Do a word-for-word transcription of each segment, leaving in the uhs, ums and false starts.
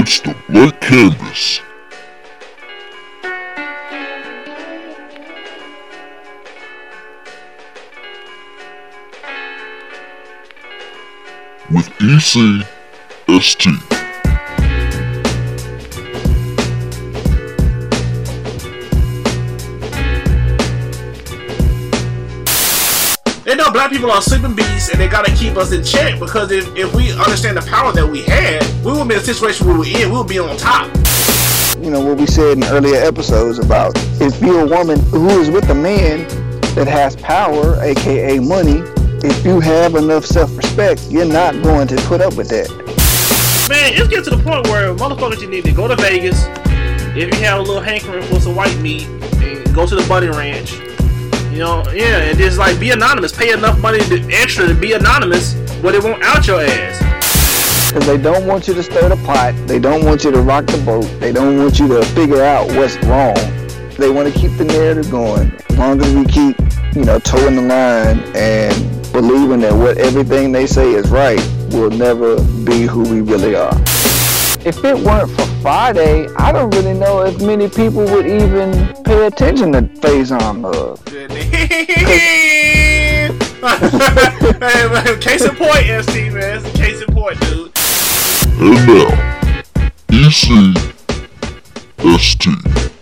It's the Black Canvas. With E C S T. They know black people are sleeping beasts and they gotta keep us in check, because if, if we understand the power that we had, we would be in a situation where we're in, we'll be on top. You know, what we said in earlier episodes about if you're a woman who is with a man that has power, aka money, if you have enough self-respect, you're not going to put up with that. Man, it's getting to the point where motherfuckers, you need to go to Vegas, if you have a little hankering for some white meat, and go to the Bunny Ranch. You know, yeah, and just like be anonymous. Pay enough money to, extra to be anonymous, but it won't out your ass. Because they don't want you to stir the pot. They don't want you to rock the boat. They don't want you to figure out what's wrong. They want to keep the narrative going. As long as we keep, you know, towing the line and believing that what everything they say is right, we'll never be who we really are. If it weren't for Friday, I don't really know if many people would even pay attention to Faison Love. Hey, man, case in point, S T, man. It's a case in point, dude. And now, E C S T.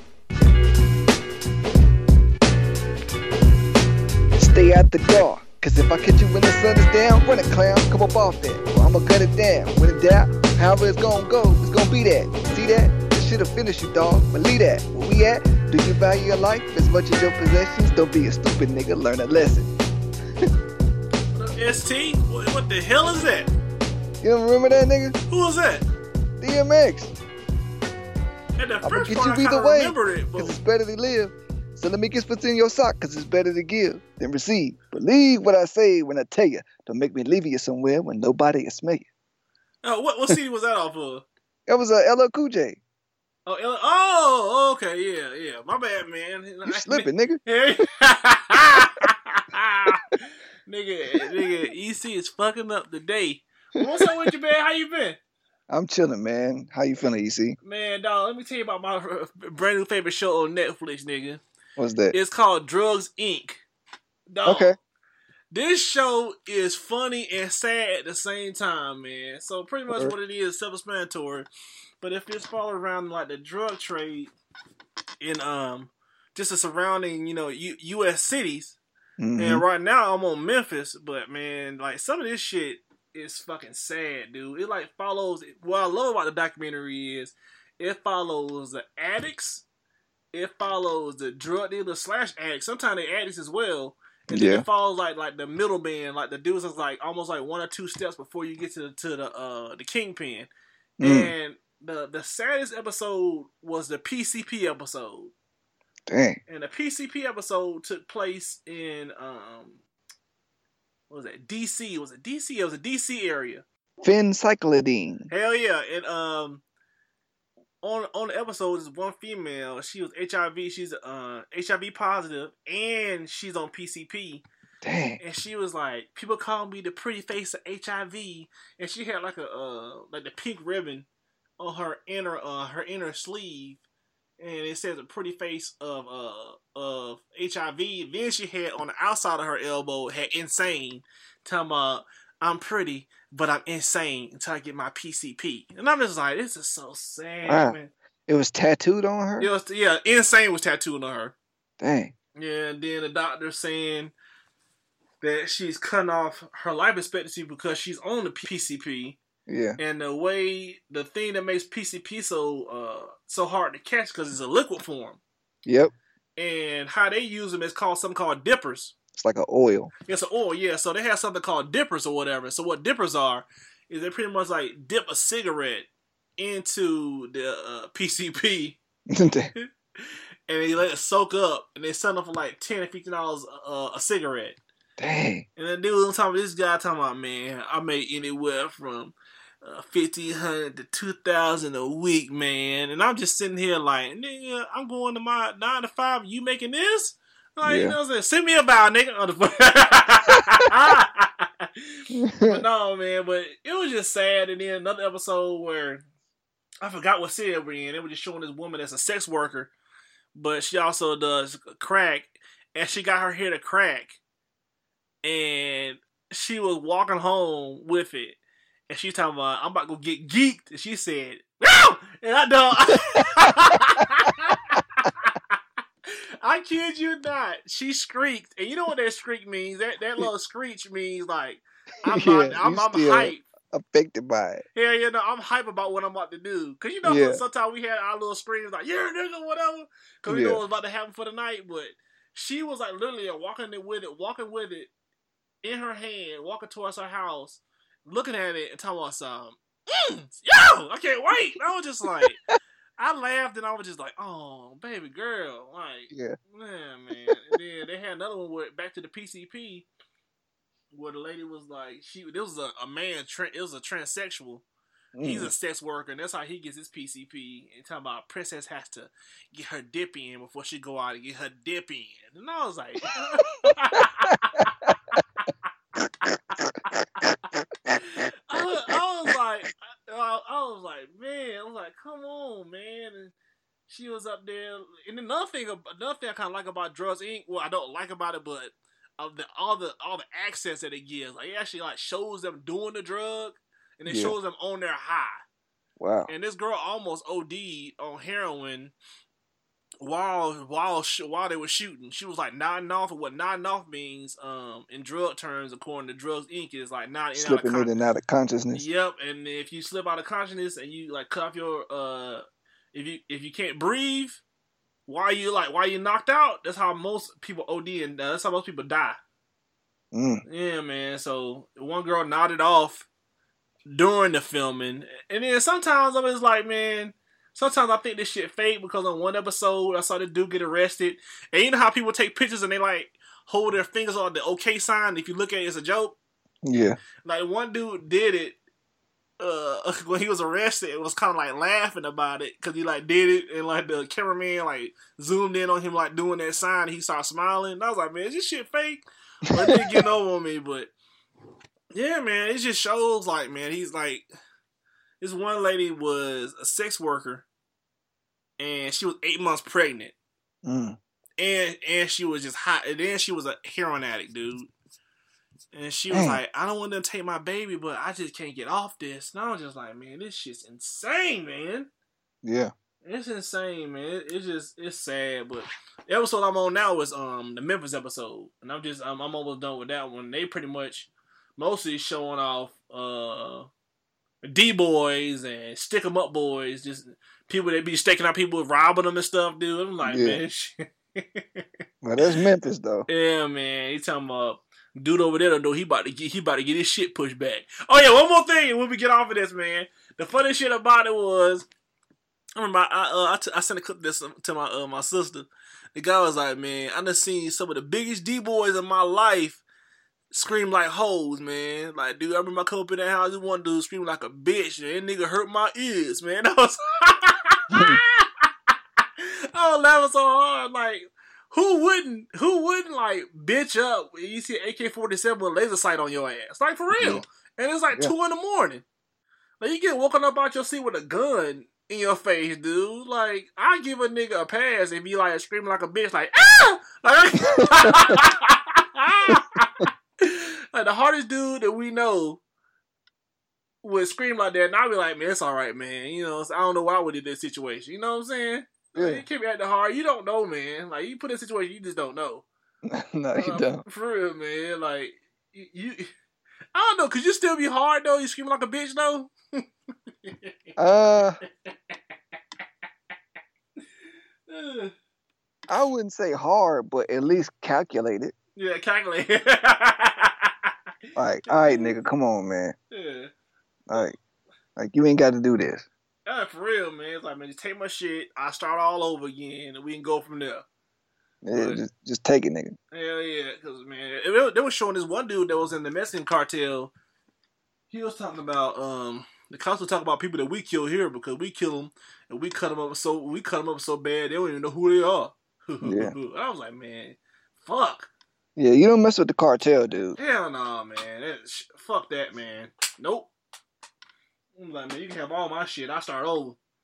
Stay out the door, cause if I catch you when the sun is down, run a clown, come up off that. Well, I'ma cut it down. When it down, however it's gonna go, it's gonna be that. See that? This shit'll finish you, dog. Believe that. Where we at? Do you value your life as much as your possessions? Don't be a stupid nigga, learn a lesson. What up, S T? What, what the hell is that? You don't remember that nigga? Who was that? D M X. At the I'ma first get part, you I kinda either way, remembered it, cause but it's better to live. So let me get what's in your sock, cause it's better to give than receive. Believe what I say when I tell you. Don't make me leave you somewhere when nobody can smell you. oh, what what C D was that off of? That was a uh, L L Cool J. Oh, L- oh, okay, yeah, yeah. My bad, man. You slipping, nigga. nigga, nigga, E C is fucking up today. What's up with you, man? How you been? I'm chilling, man. How you feeling, E C? Man, dog, let me tell you about my brand new favorite show on Netflix, nigga. What's that? It's called Drugs, Incorporated. Dog, Okay. this show is funny and sad at the same time, man. So pretty much Word. what it is, self-explanatory. But if it's followed around like the drug trade in um just the surrounding, you know, U- U.S. cities. Mm-hmm. And right now I'm on Memphis, but man, like some of this shit is fucking sad, dude. It like follows. What I love about the documentary is it follows the addicts, it follows the drug dealers slash addicts. Sometimes they addicts as well. And then Yeah. it follows like like the middleman, like the dudes that's like almost like one or two steps before you get to the to the uh the kingpin. Mm. And the the saddest episode was the P C P episode. Dang. And the P C P episode took place in um what was that? D C. Was it D C? It was a D C area. Phencyclidine. Hell yeah. And um on on the episode is one female. She was H I V, she's uh H I V positive, and she's on P C P. Dang. And she was like, people call me the pretty face of H I V. And she had like a uh like the pink ribbon on her inner uh her inner sleeve. And it says a pretty face of uh of H I V. Then she had on the outside of her elbow had insane. Talking about I'm pretty, but I'm insane until I get my P C P. And I'm just like, this is so sad, Wow. man. It was tattooed on her? It was, yeah, insane was tattooed on her. Dang. Yeah, and then the doctor saying that she's cutting off her life expectancy because she's on the P C P. Yeah. And the way, the thing that makes P C P so uh so hard to catch because it's a liquid form. Yep. And how they use them is called something called dippers. It's like an oil. It's an oil, yeah. So they have something called dippers or whatever. So what dippers are is they pretty much like dip a cigarette into the uh, P C P Dang. and they let it soak up and they sell them for like ten or fifteen dollars uh, a cigarette. Dang. And then dude on top of this guy talking about, man, I make anywhere from uh, fifteen hundred to two thousand a week, man. And I'm just sitting here like, nigga, I'm going to my nine to five. You making this? Like, Yeah. you know what I'm saying? Send me a bow, nigga. But no, man. But it was just sad. And then another episode where I forgot what city we're in. They were just showing this woman as a sex worker, but she also does crack, and she got her hair to crack, and she was walking home with it, and she's talking about, I'm about to go get geeked, and she said, no! And I don't. I kid you not. She shrieked, and you know what that shriek means? That that little screech means like I'm Yeah, not, I'm, you I'm still- hype. Affected by it. Yeah, you know, I'm hype about what I'm about to do. Cause you know, Yeah. sometimes we had our little screams like, yeah, nigga, whatever. Cause we Yeah. know what's about to happen for the night. But she was like literally walking it with it, walking with it in her hand, walking towards her house, looking at it and talking about something. Mm, yo, I can't wait. I was just like, I laughed and I was just like, oh, baby girl. Like, Yeah. man, man. And then they had another one with Back to the P C P. Where the lady was like, she, this was a, a man, it was a transsexual. Mm. He's a sex worker, and that's how he gets his P C P. And talking about Princess has to get her dip in before she go out and get her dip in. And I was like, I, was, I was like, I, I was like, man, I was like, come on, man. And she was up there. And another thing, another thing I kind of like about Drugs Incorporated, well, I don't like about it, but of the all the all the access that it gives, like it actually like shows them doing the drug, and it Yeah. shows them on their high. Wow. And this girl almost O D'd on heroin while while while they were shooting. She was like nodding off, and what nodding off means, um, in drug terms, according to Drugs Incorporated, is like nodding in and out of Slipping con- in and out of consciousness. Yep, and if you slip out of consciousness and you like cut off your uh, if you if you can't breathe. Why you like? Why you knocked out? That's how most people O D, and uh, that's how most people die. Mm. Yeah, man. So one girl nodded off during the filming, and then sometimes I'm just like, man. Sometimes I think this shit fake because on one episode I saw the dude get arrested, and you know how people take pictures and they like hold their fingers on the OK sign. If you look at it, it's a joke. Yeah. Like one dude did it. Uh, when he was arrested, it was kind of like laughing about it because he like did it, and like the cameraman like zoomed in on him like doing that sign. And he started smiling. And I was like, man, is this shit fake? But it didn't get over on me. But yeah, man, it just shows like, man, he's like, this one lady was a sex worker, and she was eight months pregnant, Mm. and and she was just hot, and then she was a heroin addict, dude. And she was Dang. like, I don't want them to take my baby, but I just can't get off this. And I was just like, man, this shit's insane, man. Yeah. It's insane, man. It, it's just, it's sad. But the episode I'm on now is um the Memphis episode. And I'm just, I'm, I'm almost done with that one. They pretty much mostly showing off uh D-boys and stick 'em up boys. Just people that be staking out people, robbing them and stuff, dude. I'm like, Yeah. man, shit. Well, that's Memphis, though. Yeah, man. He talking about dude over there though. He about to get he about to get his shit pushed back. Oh yeah, one more thing when we get off of this, man. The funny shit about it was, I remember I uh, I, t- I sent a clip of this to my uh, my sister. The guy was like, man, I done seen some of the biggest D boys in my life scream like hoes, man. Like, dude, I remember I come up in that house, this one dude screamed like a bitch, and that nigga hurt my ears, man. I was, I was laughing so hard, like. Who wouldn't? Who wouldn't like bitch up when you see an A K forty-seven with a laser sight on your ass? Like for real. Yeah. And it's like Yeah. two in the morning. Like you get woken up out your seat with a gun in your face, dude. Like I give a nigga a pass if he like screaming like a bitch, like ah, like, like the hardest dude that we know would scream like that, and I'd be like, man, it's all right, man. You know, I don't know why I would do this situation. You know what I'm saying? Yeah. Like, it can't be acting hard. You don't know, man. Like you put in a situation, you just don't know. No, you Uh, don't. For real, man. Like you, you I don't know. Could you still be hard though? You screaming like a bitch though? Uh, I wouldn't say hard, but at least calculated. Yeah, calculate. Like, all right, nigga, come on, man. Yeah. Like, like you ain't got to do this. Yeah, for real, man. It's like, man, just take my shit. I start all over again, and we can go from there. Yeah, Right. just, just take it, nigga. Hell yeah, because man, it, they were showing this one dude that was in the Mexican cartel. He was talking about um the cops were talking about people that we kill here because we kill them and we cut them up so we cut them up so bad they don't even know who they are. Yeah. I was like, man, fuck. Yeah, you don't mess with the cartel, dude. Hell no, man. That, fuck that, man. Nope. I'm like, man, you can have all my shit. I start over.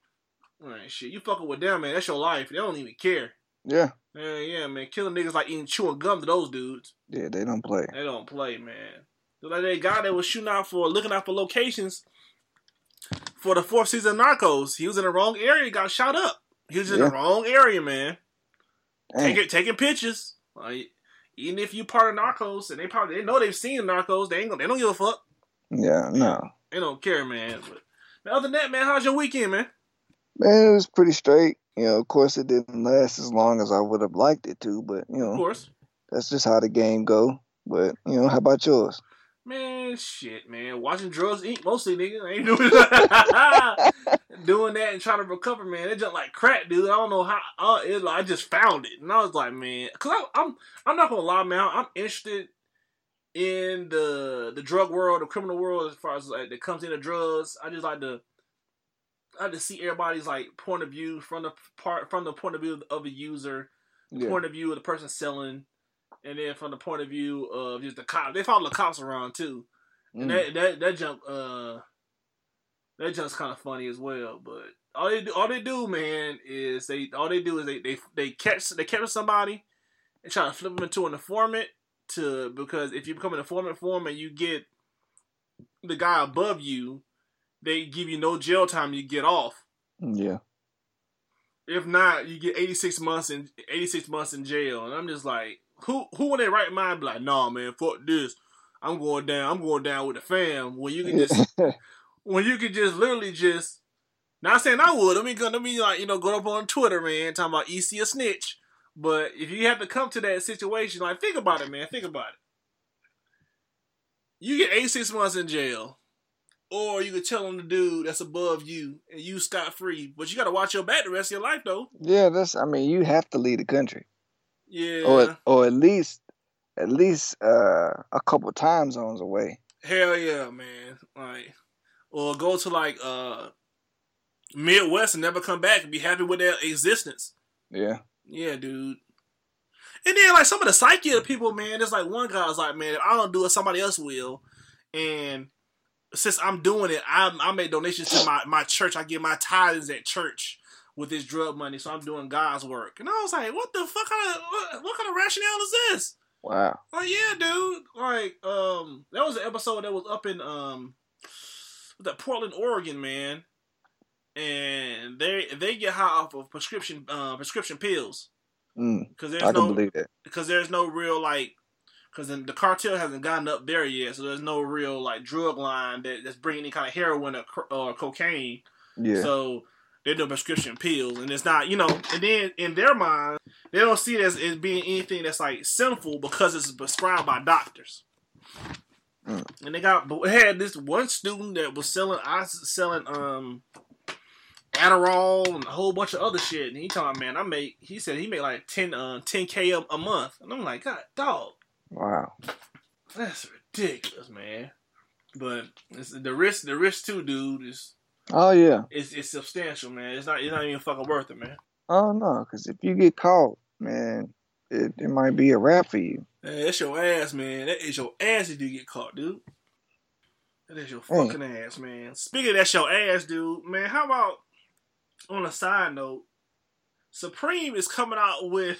Right, shit, you fucking with them, man. That's your life. They don't even care. Yeah. Yeah, yeah, man. Killing niggas like eating chewing gum to those dudes. Yeah, they don't play. They don't play, man. Like that guy that was shooting out for, looking out for locations for the fourth season of Narcos. He was in the wrong area, got shot up. He was in Yeah. the wrong area, man. Dang. Taking taking pictures. Like, even if you part of Narcos, and they probably they know they've seen Narcos, they ain't gonna, they don't give a fuck. Yeah, no. They don't care, man. But, but other than that, man, how's your weekend, man? Man, it was pretty straight. You know, of course, it didn't last as long as I would have liked it to, but, you Of know, course. that's just how the game go. But, you know, how about yours? Man, shit, man. Watching drugs eat mostly, nigga. I ain't doing that. doing that and trying to recover, man. It just like crack, dude. I don't know how. Uh, it, like, I just found it, and I was like, man, because I'm, I'm not gonna lie, man. I'm interested in the the drug world, the criminal world, as far as like that comes into drugs. I just like to, I like to see everybody's like point of view from the part from the point of view of the user, Yeah. point of view of the person selling. And then from the point of view of just the cops, they follow the cops around too, and Mm. that that that jump, uh, that jump's kind of funny as well. But all they do, all they do, man, is they all they do is they they they catch they capture somebody and try to flip them into an informant to because if you become an informant for them and you get the guy above you, they give you no jail time, you get off. Yeah. If not, you get eighty-six months in eighty-six months in jail, and I'm just like. Who who in their right mind be like, nah, man, fuck this. I'm going down. I'm going down with the fam. When you can just, when you can just literally just, not saying I would. I mean, gonna be like, you know, go up on Twitter, man, talking about E C a snitch. But if you have to come to that situation, like, think about it, man. Think about it. You get eighty-six months in jail, or you could tell on the dude that's above you and you scot free. But you got to watch your back the rest of your life, though. Yeah, that's, I mean, you have to leave the country. Yeah. Or or at least at least uh, a couple time zones away. Hell yeah, man. Like, or go to like uh Midwest and never come back and be happy with their existence. Yeah. Yeah, dude. And then like some of the psyche of the people, man, there's like one guy's like, man, if I don't do it, somebody else will. And since I'm doing it, I I make donations to my, my church. I give my tithes at church with this drug money, so I'm doing God's work. And I was like, what the fuck kind of what, what kind of rationale is this? Wow. Like, yeah, dude. Like, um, that was an episode that was up in um, that Portland, Oregon, man. And they they get high off of prescription uh, prescription pills Mm, because there's I can no believe that. because there's no real like because the cartel hasn't gotten up there yet, so there's no real like drug line that, that's bringing any kind of heroin or, or cocaine. Yeah. So they're doing prescription pills, and it's not, you know, and then in their mind, they don't see it as, as being anything that's like sinful because it's prescribed by doctors. Mm. And they got but we had this one student that was selling, I was selling um Adderall and a whole bunch of other shit, and he told me, man, I make, he said he made like ten uh ten k a, a month, and I'm like, God, dog, Wow. that's ridiculous, man. But it's, the risk, the risk too, dude, is. Oh yeah. It's it's substantial, man. It's not it's not even fucking worth it, man. Oh no, because if you get caught, man, it, it might be a wrap for you. Man, that's your ass, man. That is your ass if you get caught, dude. That is your fucking Mm. ass, man. Speaking of that's your ass, dude, man, how about on a side note, Supreme is coming out with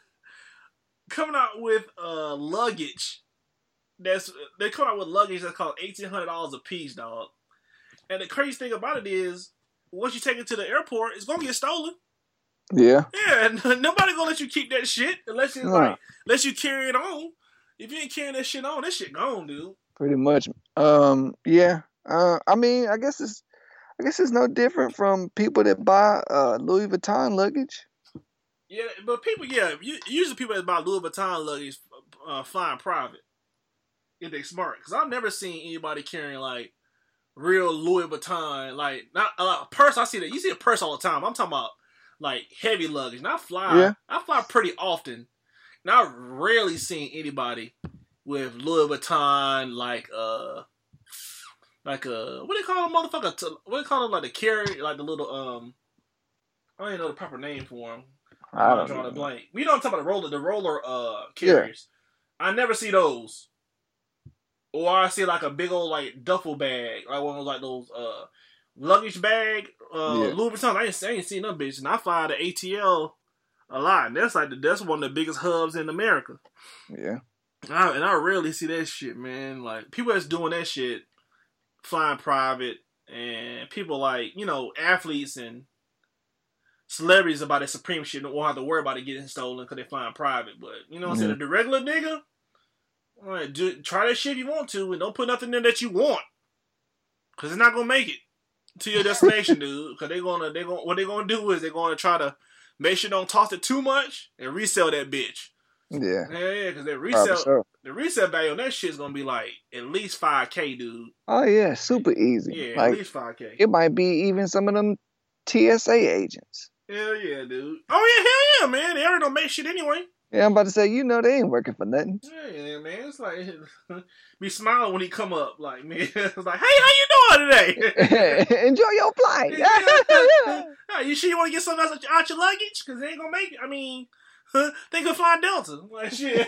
coming out with uh luggage. That's they come out with luggage that's called eighteen hundred dollars a piece, dog. And the crazy thing about it is, once you take it to the airport, it's gonna get stolen. Yeah. Yeah, and nobody gonna let you keep that shit unless you No. like, unless you carry it on. If you ain't carrying that shit on, that shit gone, dude. Pretty much. Um. Yeah. Uh. I mean, I guess it's, I guess it's no different from people that buy uh Louis Vuitton luggage. Yeah, but people, yeah, you, usually people that buy Louis Vuitton luggage uh, flying private if they smart. Because I've never seen anybody carrying like real Louis Vuitton, like not a uh, purse. I see that you see a purse all the time. I'm talking about like heavy luggage. And I fly, Yeah. I fly pretty often, and I've rarely seen anybody with Louis Vuitton like uh like a what do you call a motherfucker? T- What do you call it? Like the carry, like the little um. I don't even know the proper name for them. I I'm don't drawing know. a blank. We don't talk about the roller, the roller uh carriers. I never see those. Or I see like a big old like duffel bag, like one of those like those uh luggage bag, uh, Yeah. Louis Vuitton. I ain't, I ain't seen them bitches. And I fly to A T L a lot. And that's like the, that's one of the biggest hubs in America. Yeah. And I, and I rarely see that shit, man. Like people that's doing that shit, flying private, and people like you know athletes and celebrities about that Supreme shit don't have to worry about it getting stolen because they flying private. But you know what I'm saying? Mhm. The regular nigga, all right, do, try that shit if you want to, and don't put nothing in that you want, because it's not gonna make it to your destination, dude. Because they gonna they gonna what they gonna do is they're gonna try to make sure don't toss it too much and resell that bitch. Yeah. Yeah, yeah, because they Probably resell so. the resale value on that shit is gonna be like at least five k, dude. Oh yeah, super easy. Yeah, at Like least five k. it might be even some of them T S A agents. Hell yeah, dude. Oh yeah, hell yeah, man. They already don't make shit anyway. Yeah, I'm about to say, you know, they ain't working for nothing. Yeah, yeah, man. It's like be smiling when he come up, like man. It's like, hey, how you doing today? Enjoy your flight. Yeah, you sure you want to get something else out your luggage? Because they ain't gonna make it. I mean, they could fly Delta. Like shit.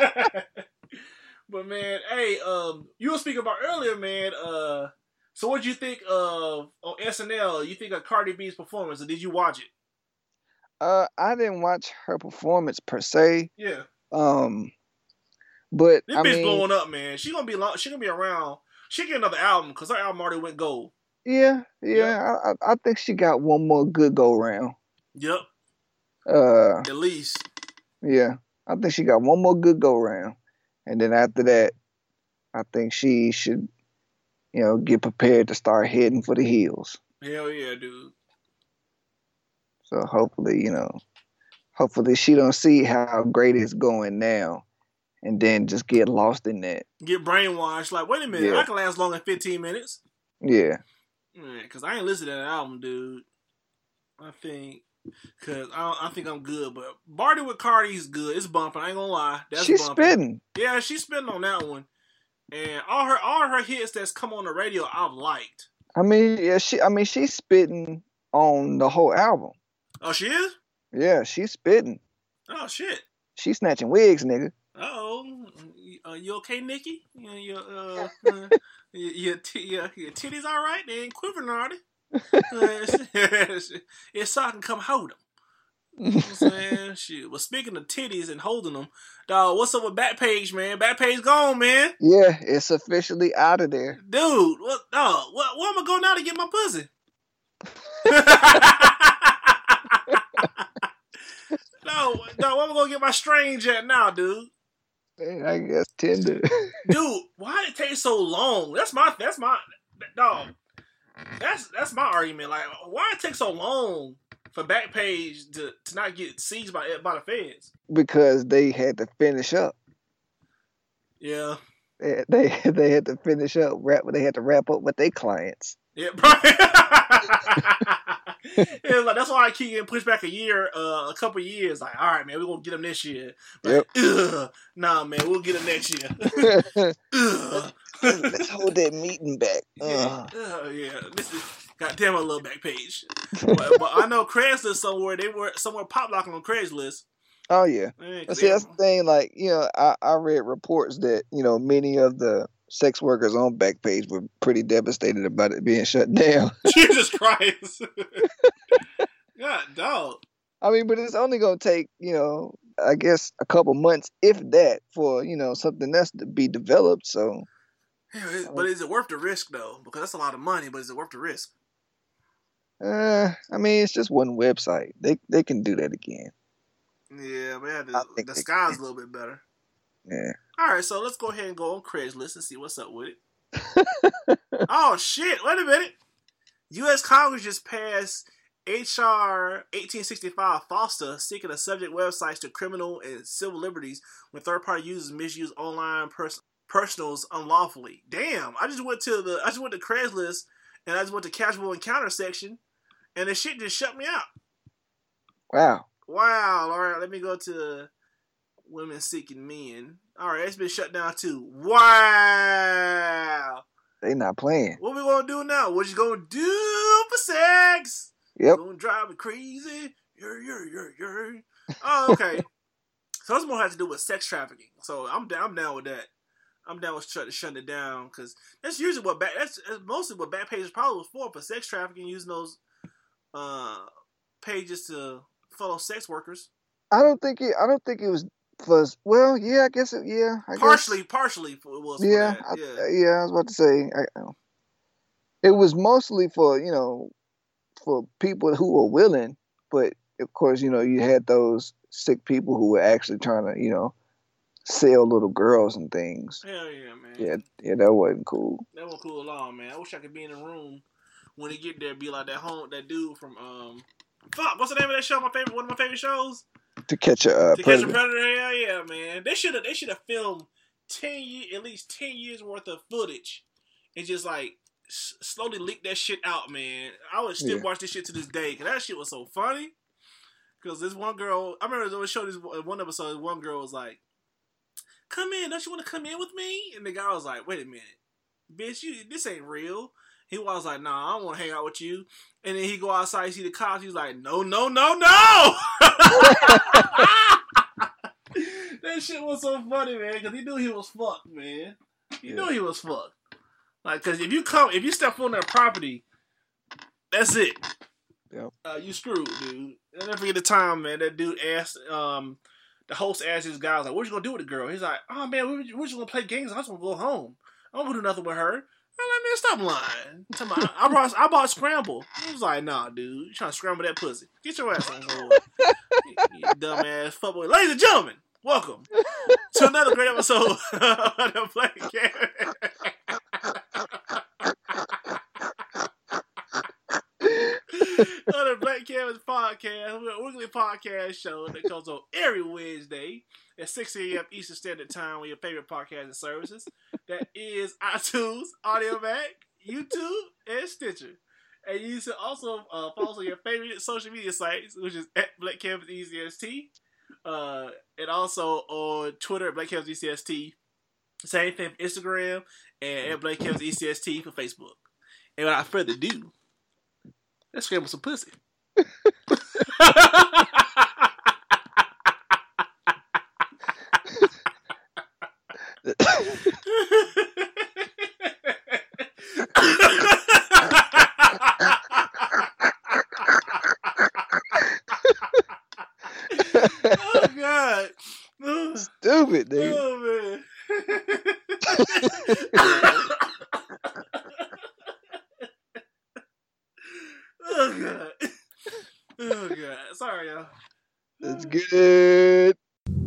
But man, hey, um, you were speaking about earlier, man. Uh, so what did you think of on S N L? You think of Cardi B's performance, or did you watch it? Uh, I didn't watch her performance per se. Yeah. Um, but This I bitch mean, blowing up, man. She gonna be long, she gonna be around. She get another album because her album already went gold. yeah, yeah, I, I I think she got one more good go round. Yep, Uh, at least. yeah, I think she got one more good go round, and then after that, I think she should, you know, get prepared to start heading for the hills. Hell yeah, dude. So hopefully, you know, hopefully she don't see how great it's going now, and then just get lost in that. Get brainwashed. Like, wait a minute, Yeah. I can last longer than fifteen minutes. Yeah, Man, because I ain't listened to that album, dude. I think, because I, don't- I think I'm good, but Barty with Cardi's good. It's bumping. I ain't gonna lie. That's she's bumping. spitting. Yeah, she's spitting on that one. And all her all her hits that's come on the radio, I've liked. I mean, yeah, she. I mean, she's spitting on the whole album. Oh, she is? Yeah, she's spitting. Oh, shit. She's snatching wigs, nigga. Uh-oh. Uh, you okay, Nikki? You, you, uh, uh, your, your, t- your, your titties all right? They ain't quivering, are they? Uh, it's so I can come hold them. You know what I'm saying? Shit. Well, speaking of titties and holding them, dog, what's up with Backpage, man? Backpage gone, man. Yeah, it's officially out of there. Dude, what, dog, what, where am I going now to get my pussy? no, no, where am I going to get my strange at now, dude? Man, I guess Tinder. Dude, why did it take so long? That's my, that's my, dog. That's that's my argument. Like, why it take so long for Backpage to, to not get seized by by the feds? Because they had to finish up. Yeah, They they, they had to finish up. Wrap. They had to wrap up with their clients. yeah, bro. Yeah, like, that's why I keep getting pushed back a year, uh, a couple years. Like, all right, man, we're gonna get them this year. Like, ugh, nah, man, we'll get them next year. Ugh. Let's hold that meeting back. Yeah, Uh. uh, yeah. This is goddamn I love Backpage. but, but I know Craigslist somewhere. They were somewhere pop locking on Craigslist. Oh yeah. Man, 'cause But see, they- that's the thing. Like, you know, I, I read reports that, you know, many of the sex workers on Backpage were pretty devastated about it being shut down. Jesus Christ. God, dog. I mean, but it's only gonna take, you know, I guess a couple months, if that, for, you know, something else to be developed. So Yeah, it- but is it worth the risk though? Because that's a lot of money. But is it worth the risk? uh I mean, it's just one website. They they can do that again. Yeah, but yeah, I the, think the they sky's can. a little bit better. Yeah. All right, so let's go ahead and go on Craigslist and see what's up with it. Oh shit! Wait a minute. U S Congress just passed H R eighteen sixty-five FOSTA, seeking to subject websites to criminal and civil liberties when third-party users misuse online pers- personals unlawfully. Damn! I just went to the I just went to Craigslist and I just went to casual encounter section, and the shit just shut me out. Wow. Wow! All right, let me go to women seeking men. All right, it's been shut down too. Wow! They not playing. What we gonna do now? What you gonna do for sex? Yep. Gonna drive me crazy? Yer, yer, yer, yer. Oh, okay. So this more has to do with sex trafficking. So I'm down, I'm down with that. I'm down with shut, shutting it down because that's usually what back. That's, that's mostly what back pages probably was for for sex trafficking, using those uh, pages to follow sex workers. I don't think it. I don't think it was for. Well, yeah, I guess it. Yeah, I partially, guess. partially it was. For yeah, that. I, yeah, yeah. I was about to say. I, it was mostly for you know, for people who were willing, but of course, you know, you had those sick people who were actually trying to, you know, sell little girls and things. Hell yeah, man. Yeah, yeah, that wasn't cool. That wasn't cool at all, man. I wish I could be in the room when they get there, be like that home, that dude from um, fuck, what's the name of that show? My favorite, one of my favorite shows. To catch a uh, to predator. catch a predator. Hell yeah, man. They should have, they should have filmed ten years, at least ten years worth of footage, and just like s- slowly leak that shit out, man. I would still Yeah. watch this shit to this day because that shit was so funny. Because this one girl, I remember they showed this one episode. One girl was like, "Come in, don't you want to come in with me?" And the guy was like, "Wait a minute, bitch, you this ain't real." He was like, "Nah, I don't want to hang out with you." And then he go outside, see the cops. He's like, "No, no, no, no!" That shit was so funny, man, because he knew he was fucked, man. He Yeah. knew he was fucked. Like, because if you come, if you step on their property, that's it. Yep. Uh, you screwed, dude. I never forget the time, man. That dude asked, um, the host asked his guy, was like, "What you gonna do with the girl?" He's like, "Oh man, we we're just gonna play games. I just gonna go home. I don't gonna do nothing with her." I'm like, "Man, stop lying." I'm talking about, I bought I bought Scramble. He was like, "Nah, dude, you trying to scramble that pussy? Get your ass on board, you, you dumbass fuckboy." Ladies and gentlemen, welcome to another great episode of the Black Canvas. On the Black Canvas Podcast, we're a weekly podcast show that comes on every Wednesday at six a.m. Eastern Standard Time on your favorite podcasting services. That is iTunes, AudioMac, YouTube, and Stitcher. And you can also uh, follow us on your favorite social media sites, which is at Black Canvas E C S T, uh, and also on Twitter at Black Canvas E C S T. Same thing for Instagram, and at Black Canvas E C S T for Facebook. And without further ado, let's scramble some pussy. Oh God! Oh, Stupid, dude. oh man! Oh God! Oh God! Sorry, y'all. That's good.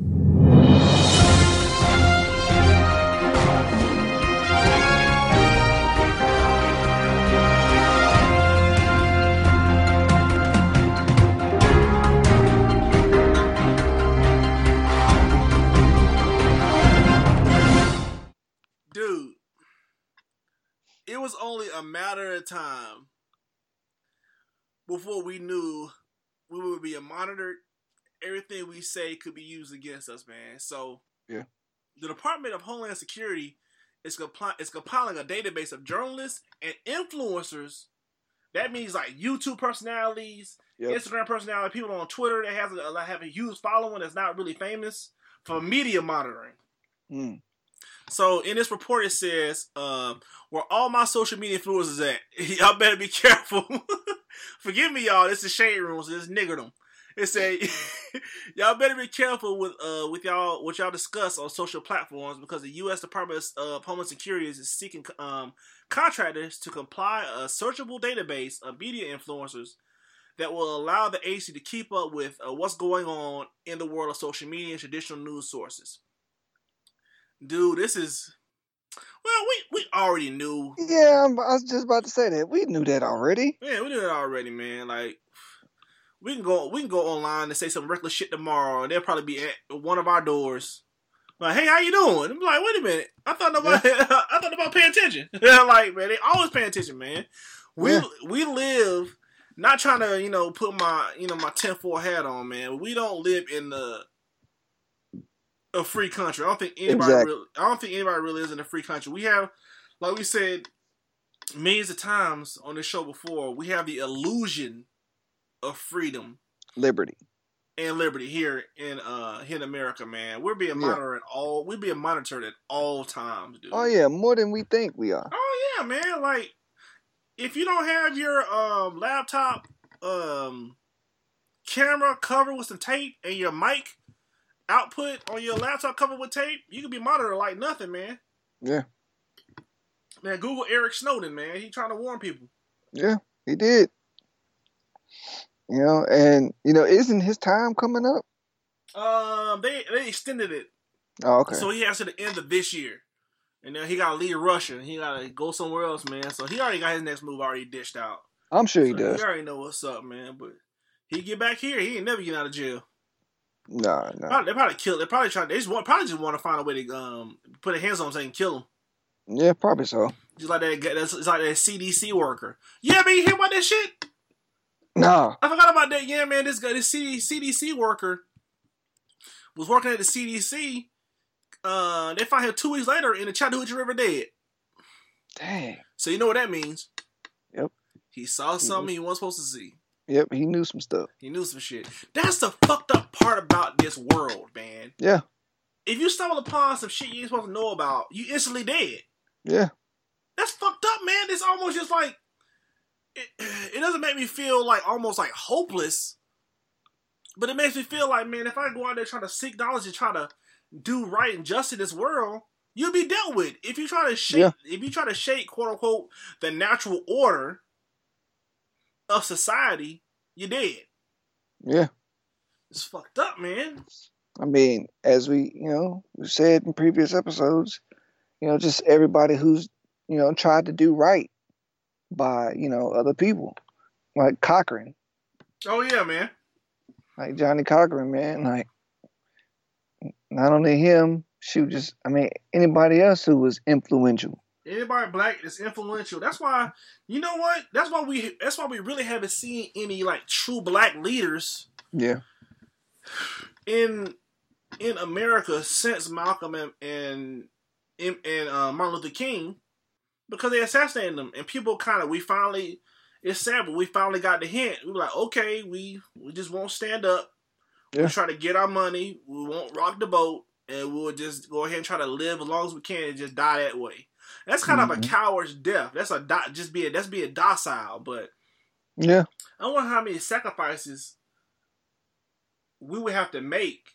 Dude, it was only a matter of time before we knew we would be monitored. Everything we say could be used against us, man. So, yeah, the Department of Homeland Security is, compli- is compiling a database of journalists and influencers. That means like YouTube personalities, yep. Instagram personalities, people on Twitter that has a, have a huge following that's not really famous for media monitoring. Mm. So in this report it says, um, where all my social media influencers at? Y'all better be careful. Forgive me, y'all. This is Shade Room, so this is niggerdom. It said, y'all better be careful with uh with y'all what y'all discuss on social platforms because the U S Department of Homeland Security is seeking um contractors to comply a searchable database of media influencers that will allow the agency to keep up with uh, what's going on in the world of social media and traditional news sources. Dude, this is well, we we already knew. Yeah, I was just about to say that. We knew that already. Yeah, we knew that already, man. Like. We can go. We can go online and say some reckless shit tomorrow, and they'll probably be at one of our doors. Like, hey, how you doing? I'm like, wait a minute. I thought nobody. I thought nobody paying attention. Like, man, they always paying attention, man. We Yeah. we live not trying to you know put my you know my tinfoil hat on, man. We don't live in the a free country. I don't think anybody. Exactly. Really, I don't think anybody really is in a free country. We have, like we said, millions of times on this show before. We have the illusion of freedom, Liberty. and liberty here in uh here in America, man. We're being Yeah. monitored at all. We're being monitored at all times, dude. Oh yeah, more than we think we are. Oh yeah, man. Like, if you don't have your um laptop um camera covered with some tape and your mic output on your laptop covered with tape, you can be monitored like nothing, man. Yeah. Man, Google Eric Snowden, man. He trying to warn people. Yeah, he did. You know, and you know, isn't his time coming up? Um, they they extended it, Oh, okay. so he has to the end of this year, and then he got to leave Russia. He got to go somewhere else, man. So he already got his next move already dished out. I'm sure he So does. He already know what's up, man. But he get back here, he ain't never get out of jail. Nah, nah. Probably, they probably kill. They probably try. They just want, probably just want to find a way to um put their hands on him so they can kill him. Yeah, probably so. Just like that. That's it's like that C D C worker. Yeah, man, you hear about that shit? Nah. I forgot about that. Yeah, man, this guy, this C D C worker was working at the C D C. Uh, they found him two weeks later in the Chattahoochee River dead. Dang. So you know what that means? Yep. He saw something he wasn't supposed to see. Yep, he knew some stuff. He knew some shit. That's the fucked up part about this world, man. Yeah. If you stumble upon some shit you ain't supposed to know about, you instantly dead. Yeah. That's fucked up, man. It's almost just like it, it doesn't make me feel like almost like hopeless, but it makes me feel like, man, if I go out there trying to seek knowledge and try to do right and just in this world, you'll be dealt with. If you try to shake, Yeah. if you try to shake, quote unquote, the natural order of society, you're dead. Yeah. It's fucked up, man. I mean, as we, you know, we said in previous episodes, you know, just everybody who's, you know, tried to do right by, you know, other people. Like Cochran. Oh yeah, man. Like Johnny Cochran, man. Like, not only him, shoot, just, I mean, anybody else who was influential. Anybody black is influential. That's why, you know what? That's why we. That's why we really haven't seen any like true black leaders Yeah. in in America since Malcolm and and and, and uh, Martin Luther King, because they assassinated them, and people kind of we finally. It's sad, but we finally got the hint. We were like, okay, we we just won't stand up. Yeah. We try to get our money. We won't rock the boat, and we'll just go ahead and try to live as long as we can and just die that way. That's kind Mm-hmm. of a coward's death. That's a do- just be a, that's being docile. But Yeah. I wonder how many sacrifices we would have to make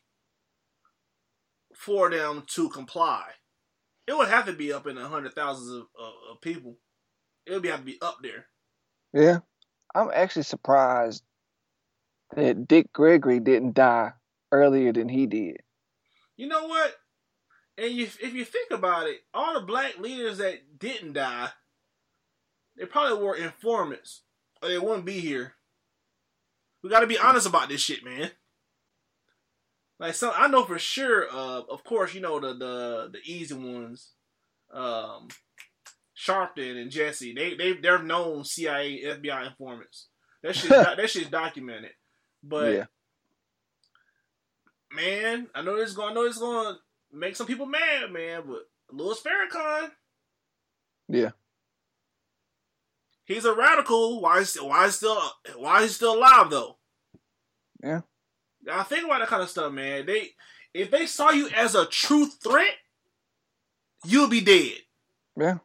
for them to comply. It would have to be up in the hundred thousands of, of, of people. It would be have to be up there. Yeah. I'm actually surprised that Dick Gregory didn't die earlier than he did. You know what? And you, if you think about it, all the black leaders that didn't die, they probably were informants, or they wouldn't be here. We got to be honest about this shit, man. Like, some, I know for sure. Uh, of course, you know the the the easy ones, um, Sharpton and Jesse. They they they're known C I A, F B I informants. That shit that shit's documented. But Yeah. man, I know this going. I know it's going to make some people mad, man. But Louis Farrakhan, Yeah. he's a radical. Why is why is still why is he still alive though? Yeah. Now think about that kind of stuff, man. They if they saw you as a true threat, you'll be dead. Yeah.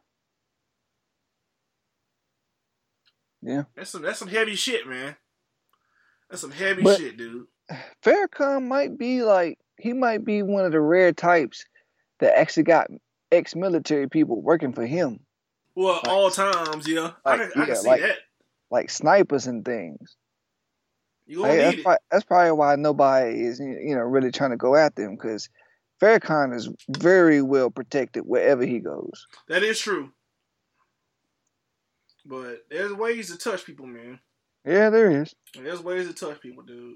Yeah. That's some that's some heavy shit, man. That's some heavy But- shit, dude. Farrakhan might be like, he might be one of the rare types that actually got ex-military people working for him. Well, Like- all times, yeah. I like, can, I can yeah, see like- that. Like snipers and things. You gonna Like, that's, need it. probably, that's probably why nobody is, you know, really trying to go after him, because Farrakhan is very well protected wherever he goes. That is true. But there's ways to touch people, man. Yeah, there is. There's ways to touch people, dude.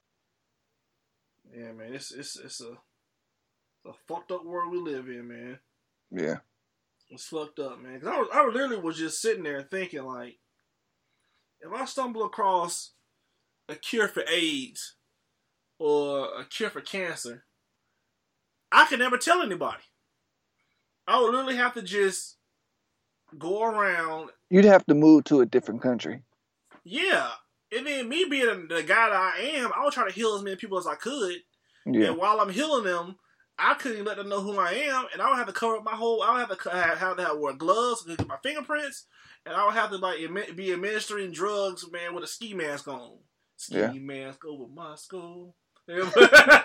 Yeah, man. It's it's it's a, it's a fucked up world we live in, man. Yeah. It's fucked up, man. Cause I, was, I literally was just sitting there thinking, like, if I stumble across a cure for AIDS or a cure for cancer, I could never tell anybody. I would literally have to just go around. You'd have to move to a different country. Yeah, and then me being the guy that I am, I was trying to heal as many people as I could. Yeah. And while I'm healing them, I couldn't let them know who I am, and I would have to cover up my whole. I would have to have, have to have wear gloves to get my fingerprints, and I would have to like be administering drugs, man, with a ski mask on. Ski yeah. mask over Moscow. Thinking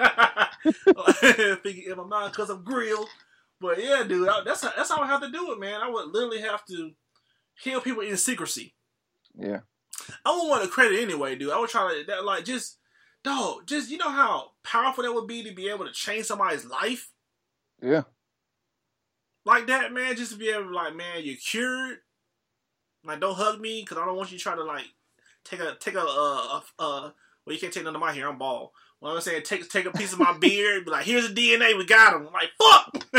in my mind because I'm grilled. But yeah, dude, I, that's how, that's how I have to do it, man. I would literally have to heal people in secrecy. Yeah. I wouldn't want to credit anyway, dude. I would try to that like just. Dog, just, you know how powerful that would be to be able to change somebody's life? Yeah. Like that, man, just to be able to, like, man, you're cured. Like, don't hug me, because I don't want you to try to, like, take a, take a, uh, uh, uh, well, you can't take none of my hair, I'm bald. Well, I'm saying, take take a piece of my beard, be like, here's the D N A, we got him. I'm like, fuck!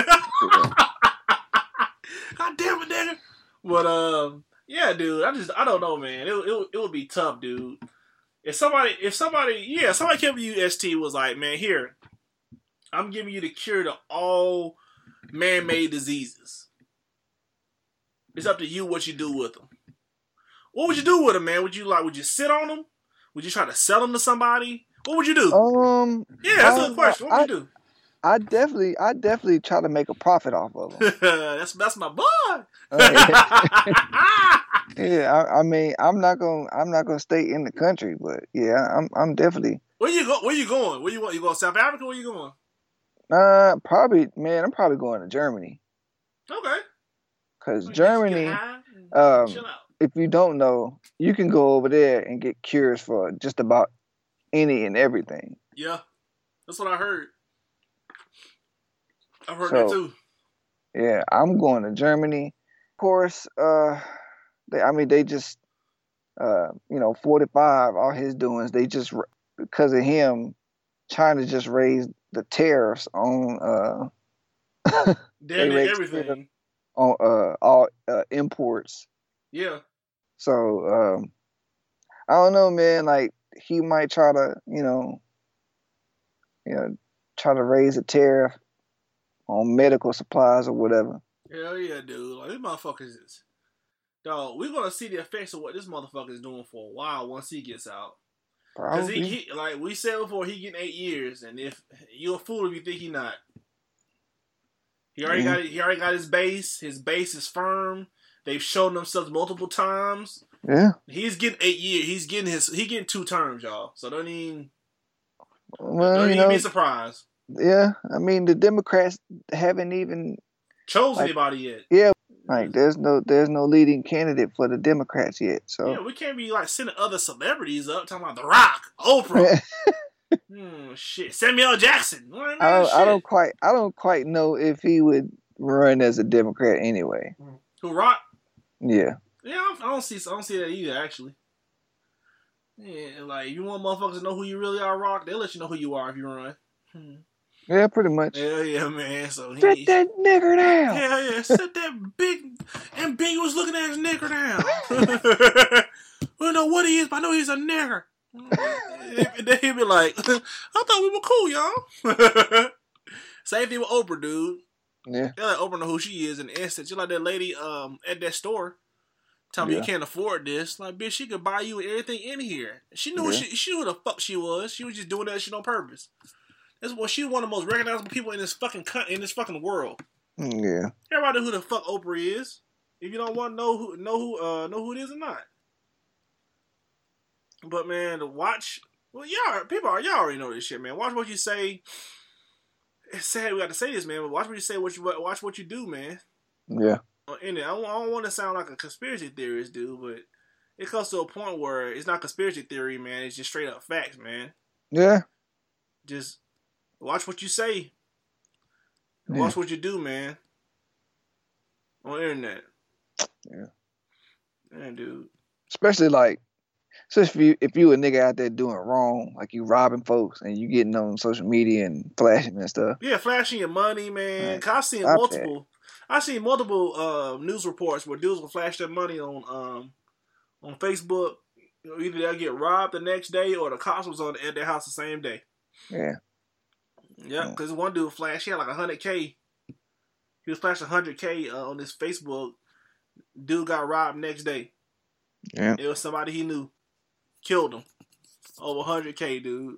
God damn it, nigga. But, um, yeah, dude, I just, I don't know, man. It, it, it would be tough, dude. If somebody, if somebody, yeah, somebody came to you, S T, was like, man, here, I'm giving you the cure to all man-made diseases. It's up to you what you do with them. What would you do with them, man? Would you like, would you sit on them? Would you try to sell them to somebody? What would you do? Um, yeah, that's um, a good question. What would I, you do? I definitely, I definitely try to make a profit off of them. that's that's my boy. Uh, yeah, I, I mean, I'm not gonna, I'm not gonna stay in the country, but yeah, I'm, I'm definitely. Where you go? Where you going? Where you going? You going to South Africa? Where you going? Uh, probably, man, I'm probably going to Germany. Okay. Cause so Germany, um, if you don't know, you can go over there and get cures for just about any and everything. Yeah, that's what I heard. I heard so, that too. Yeah, I'm going to Germany. Of course, uh, they, I mean, they just, uh, you know, forty-five, all his doings, they just, because of him, China just raised the tariffs on, uh, damn near everything. On, uh, all, uh, imports. Yeah. So, um, I don't know, man, like, he might try to, you know, you know, try to raise a tariff on medical supplies or whatever. Hell yeah, dude. Like, these motherfuckers is... Dog, we're going to see the effects of what this motherfucker is doing for a while once he gets out. Because he, he, like we said before, he getting eight years. And if you're a fool if you think he not. He already, mm-hmm. got, he already got his base. His base is firm. They've shown themselves multiple times. Yeah. He's getting eight years. He's getting his... He getting two terms, y'all. So don't even... Well, don't you even know, be surprised. Yeah, I mean the Democrats haven't even chose like, anybody yet. Yeah, like there's no there's no leading candidate for the Democrats yet. So yeah, we can't be like sending other celebrities up talking about The Rock, Oprah, hmm, shit, Samuel L. Jackson. Man, I don't shit. I don't quite I don't quite know if he would run as a Democrat anyway. Who, Rock? Yeah. Yeah, I don't, I don't see I don't see that either actually. Yeah, like you want motherfuckers to know who you really are, Rock. They'll let you know who you are if you run. Hmm. Yeah, pretty much. Hell yeah, man. So sit he, that nigger down. Hell yeah, sit that big ambiguous looking ass nigger down. I don't know what he is, but I know he's a nigger. And then he'd be like, I thought we were cool, y'all. Same thing with Oprah, dude. Yeah. They let Oprah know who she is in the instant. Just like that lady um at that store. Tell me yeah. you can't afford this. Like, bitch, she could buy you everything in here. She knew yeah. she, she knew who the fuck she was. She was just doing that shit on purpose. That's what she's one of the most recognizable people in this fucking in this fucking world. Yeah. Everybody know who the fuck Oprah is. If you don't want to know who know who uh know who it is or not. But man, to watch well y'all people are y'all already know this shit, man. Watch what you say. It's sad we got to say this, man, but watch what you say, what you watch what you do, man. Yeah. In it, I don't, I don't want to sound like a conspiracy theorist, dude, but it comes to a point where it's not conspiracy theory, man. It's just straight up facts, man. Yeah. Just watch what you say. Yeah. Watch what you do, man. On the internet. Yeah. Man, dude. Especially like, especially if you, if you a nigga out there doing wrong, like you robbing folks and you getting on social media and flashing and stuff. Yeah, flashing your money, man. Right. Cause I've seen Stop multiple. That. I've seen multiple uh, news reports where dudes will flash their money on um, on Facebook. You know, either they'll get robbed the next day or the cops was on at their house the same day. Yeah. Yeah, because one dude flashed, he had like one hundred K. He was flashing one hundred K uh, on his Facebook. Dude got robbed next day. Yeah. It was somebody he knew. Killed him. Over one hundred K, dude.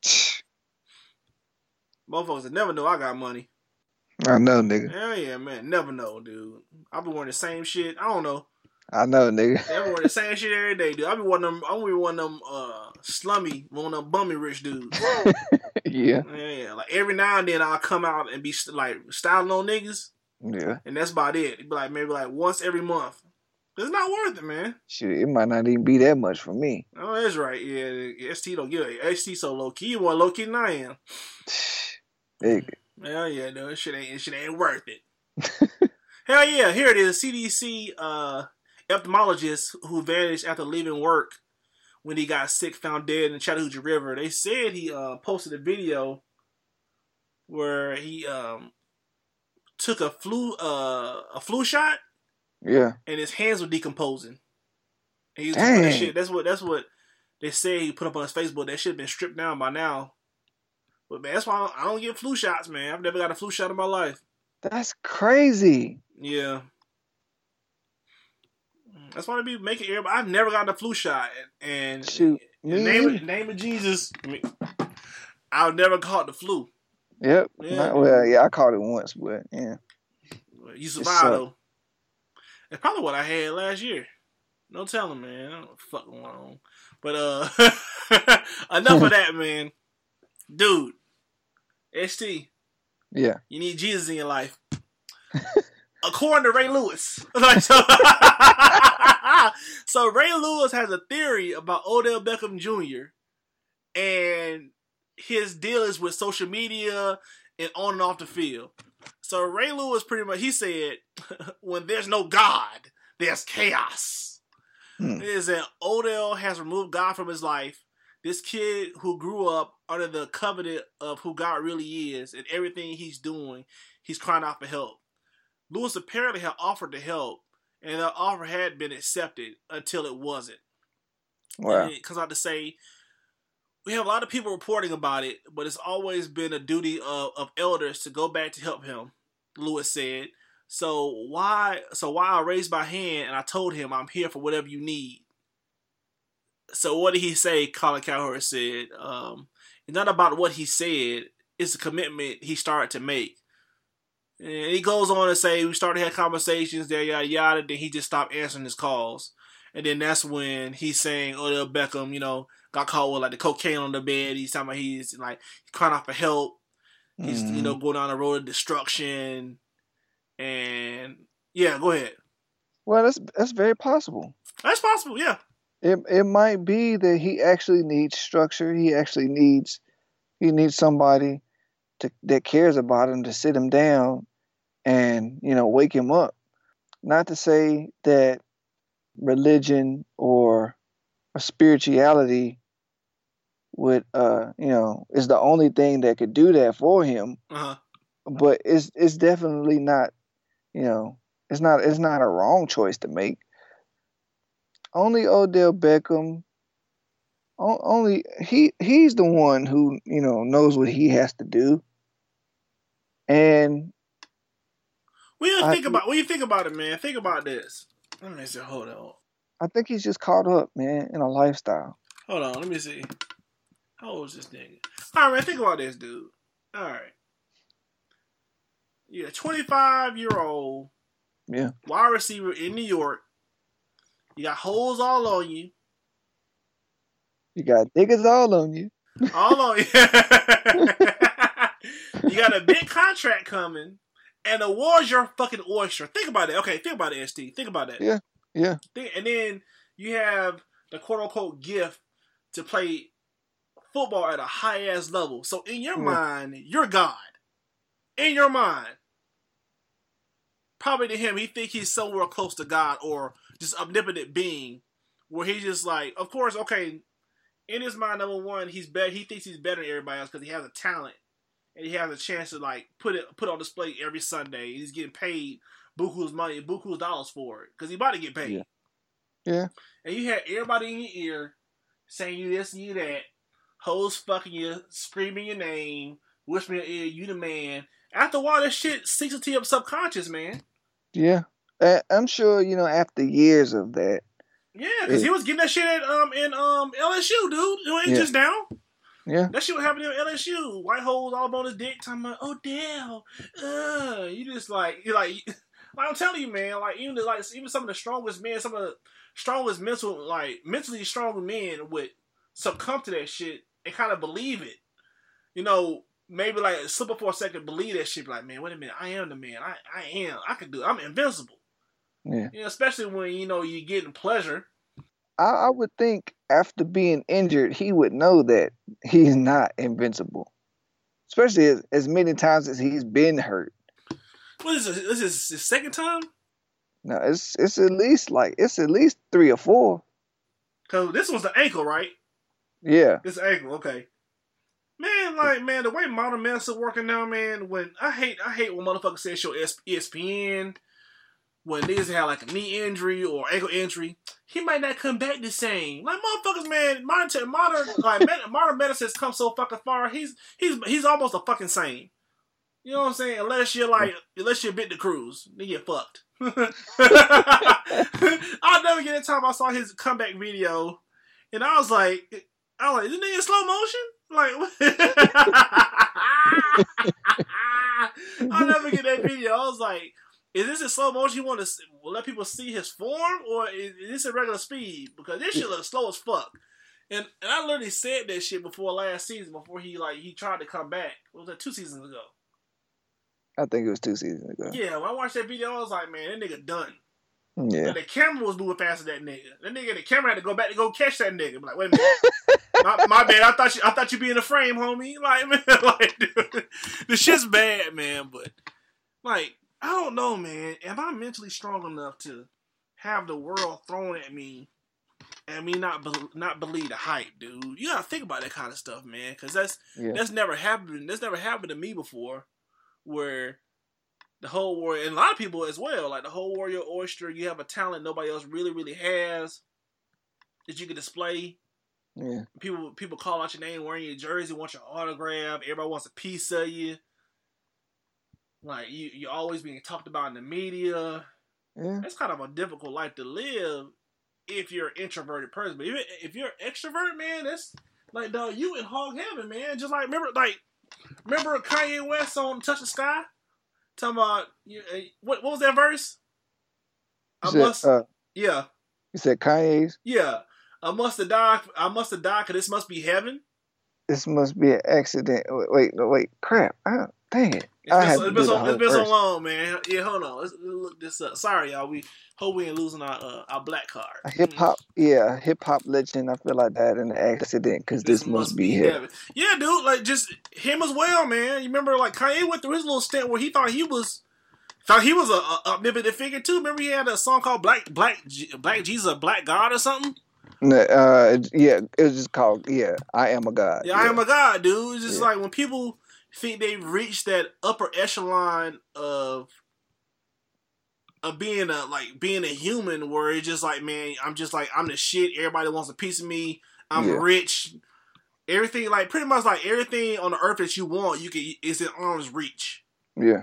Motherfuckers that never know I got money. I know, nigga. Hell yeah, man. Never know, dude. I be wearing the same shit. I don't know. I know, nigga. I be wearing the same shit every day, dude. I be one of them. I be one of them uh, slummy, one of them bummy rich dudes. Yeah. Yeah, yeah. Like every now and then I'll come out and be like styling on niggas. Yeah. And that's about it. It'd be like maybe like once every month. It's not worth it, man. Shit, it might not even be that much for me. Oh, that's right. Yeah, S T don't give it. S T so low key. You more low key than I am. Nigga. Hell yeah, dude. This shit ain't, this shit ain't worth it. Hell yeah, here it is. C D C uh, ophthalmologist who vanished after leaving work when he got sick, found dead in the Chattahoochee River. They said he uh, posted a video where he um, took a flu uh, a flu shot. Yeah. And his hands were decomposing. And he was Dang. that shit. That's what that's what they say he put up on his Facebook. That shit been stripped down by now. But man, that's why I don't, I don't get flu shots, man. I've never got a flu shot in my life. That's crazy. Yeah. That's why they be making everybody. I've never gotten a flu shot. And, and Shoot. in Me the name, either. of, name of Jesus, I mean, I've never caught the flu. Yep. Yeah. Not, well, yeah, I caught it once, but yeah. You survived, sucked. though. It's probably what I had last year. No telling, man. I don't know what the fuck going on. But, uh, enough of that, man. Dude, S T, Yeah. you need Jesus in your life. According to Ray Lewis. Like, so, so Ray Lewis has a theory about Odell Beckham Junior and his dealings with social media and on and off the field. So Ray Lewis pretty much, he said, when there's no God, there's chaos. Hmm. It is that Odell has removed God from his life. This kid who grew up under the covenant of who God really is and everything he's doing, he's crying out for help. Lewis apparently had offered to help, and the offer had been accepted until it wasn't. Wow. And it comes out to say, we have a lot of people reporting about it, but it's always been a duty of, of elders to go back to help him, Lewis said. So why so why I raised my hand and I told him I'm here for whatever you need. So what did he say? Colin Cowherd said, um, it's not about what he said, it's a commitment he started to make. And he goes on to say, we started having conversations, there, yada, yada, then he just stopped answering his calls. And then that's when he's saying Odell Beckham, you know, got caught with like the cocaine on the bed. He's talking about he's like crying out for help. He's, Mm-hmm. you know, going down the road of destruction. And yeah, go ahead. Well, that's that's very possible. That's possible, yeah. It it might be that he actually needs structure. He actually needs he needs somebody to that cares about him to sit him down and, you know, wake him up. Not to say that religion or, or spirituality would uh you know is the only thing that could do that for him. Uh-huh. But it's it's definitely not, you know, it's not it's not a wrong choice to make. Only Odell Beckham, o- only he he's the one who, you know, knows what he has to do. And When you I think thi- about when you think about it, man, think about this. Let me see. Hold on. I think he's just caught up, man, in a lifestyle. Hold on. Let me see. How old is this nigga? All right, man. Think about this, dude. All right. Yeah, twenty-five year old Yeah. wide receiver in New York. You got holes all on you. You got niggas all on you. All on you. You got a big contract coming, and the war's your fucking oyster. Think about it. Okay, think about it, S T. Think about that. Yeah. Yeah. Think, and then you have the quote unquote gift to play football at a high ass level. So in your Yeah. mind, you're God. In your mind. Probably to him, he think he's somewhere close to God or just omnipotent being, where he's just like, of course, okay. In his mind, number one, he's better. He thinks he's better than everybody else because he has a talent and he has a chance to like put it put on display every Sunday. He's getting paid buku's money, buku's dollars for it because he about to get paid. Yeah. Yeah. And you had everybody in your ear saying you this and you that, hoes fucking you, screaming your name, whispering in your ear, you the man. After a while, that shit sinks into your subconscious, man. Yeah. Uh, I'm sure, you know, after years of that, Yeah, because he was getting that shit at, um in um L S U, dude. You ain't Yeah. just down. Yeah. That shit was happening at L S U. White holes all up on his dick, talking about, oh damn, uh, you just like you like. Like I'm telling you, man. Like even the, like even some of the strongest men, some of the strongest mental, like mentally strong men would succumb to that shit and kind of believe it. You know, maybe like slip up for a second, believe that shit. Like, man, wait a minute, I am the man. I, I am. I can do it. I'm invincible. Yeah. You know, especially when you know you're getting pleasure. I, I would think after being injured, he would know that he's not invincible. Especially as, as many times as he's been hurt. What is this? This is his second time? No, it's it's at least like it's at least three or four. Cause this one's the ankle, right? Yeah. This ankle, okay. Man, like man, the way modern medicine working now, man. When I hate, I hate when motherfuckers say show E S P N when niggas have like a knee injury or ankle injury, he might not come back the same. Like motherfuckers, man, modern, modern like modern medicine has come so fucking far. He's he's he's almost a fucking same. You know what I'm saying? Unless you're like, unless you're bit the cruise, then you're fucked. I'll never get that time I saw his comeback video, and I was like, I was like, is this nigga in slow motion? Like, I'll never get that video. I was like, is this in slow motion? You want to let people see his form, or is, is this a regular speed? Because this shit looks slow as fuck. And and I literally said that shit before last season, before he like he tried to come back. What was that, two seasons ago? I think it was two seasons ago. Yeah, when I watched that video, I was like, man, that nigga done. Yeah. And the camera was moving faster than that nigga. That nigga, the camera had to go back to go catch that nigga. I'm like, wait a minute. my, my bad. I thought you, I thought you be in the frame, homie. Like, man, like, dude, the shit's bad, man. But like, I don't know, man. Am I mentally strong enough to have the world thrown at me and me not be, not believe the hype, dude? You gotta think about that kind of stuff, man, because that's Yeah. that's never happened. That's never happened to me before. Where the whole warrior, and a lot of people as well, like the whole warrior oyster, you have a talent nobody else really, really has that you can display. Yeah. People people call out your name, wearing your jersey, want your autograph. Everybody wants a piece of you. Like you, you're always being talked about in the media. Yeah. It's kind of a difficult life to live if you're an introverted person. But if, if you're an extrovert, man, that's like, dog, you in hog heaven, man. Just like remember, like. Remember Kanye West on Touch the Sky? Talking about, what What was that verse? I said, must, uh, yeah. You said Kanye's? Yeah. I must have died, I must have died because this must be heaven. This must be an accident. Wait, wait, no, wait. Crap. I, dang it. It's I been, had so, to it's been, do the so, whole it's been so verse. long, man. Yeah, hold on. Let's, let's look this up. Sorry, y'all. We hope we ain't losing our uh, our black card. A hip hop, yeah, hip hop legend. I feel like that in an accident because this, this must, must be heaven. heaven. Yeah, dude. Like just him as well, man. You remember, like Kanye went through his little stint where he thought he was thought he was a, a omnipotent figure too. Remember, he had a song called Black Black Black Jesus, Black God or something. Uh, yeah, it was just called yeah, I am a god. Yeah, yeah. I am a god, dude. It's just yeah. like when people think they've reached that upper echelon of. Of being a like being a human, where it's just like, man, I'm just like I'm the shit. Everybody wants a piece of me. I'm yeah. rich. Everything, like pretty much like everything on the earth that you want, you can is in arm's reach. Yeah,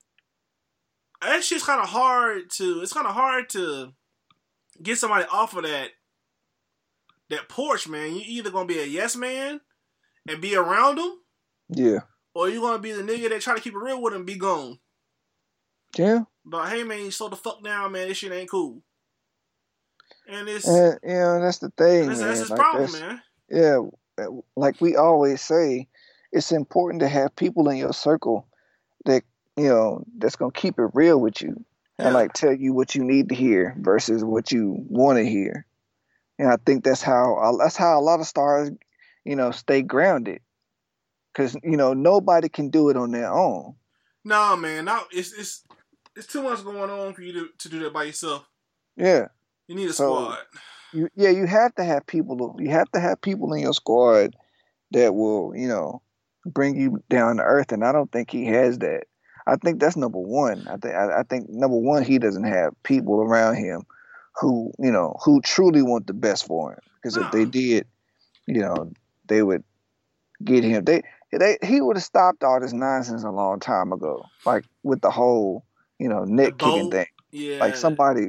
that shit's kind of hard to. It's kind of hard to get somebody off of that that porch, man. You either gonna be a yes man and be around them, yeah, or you gonna be the nigga that try to keep it real with him and be gone. Yeah. But hey, man, you slow the fuck down, man. This shit ain't cool. And it's and, you know that's the thing, that's, man. that's his like, problem, man. Yeah, like we always say, it's important to have people in your circle that you know that's gonna keep it real with you and Yeah. like tell you what you need to hear versus what you want to hear. And I think that's how that's how a lot of stars, you know, stay grounded, because you know nobody can do it on their own. No, man, no, it's it's. It's too much going on for you to, to do that by yourself. Yeah. You need a So, squad. You, yeah, you have to have people. You have to have people in your squad that will, you know, bring you down to earth. And I don't think he has that. I think that's number one. I think I, I think number one, he doesn't have people around him who, you know, who truly want the best for him. Because No. if they did, you know, they would get him. They they he would have stopped all this nonsense a long time ago. Like with the whole. You know, neck kicking boat. thing. Yeah. Like somebody,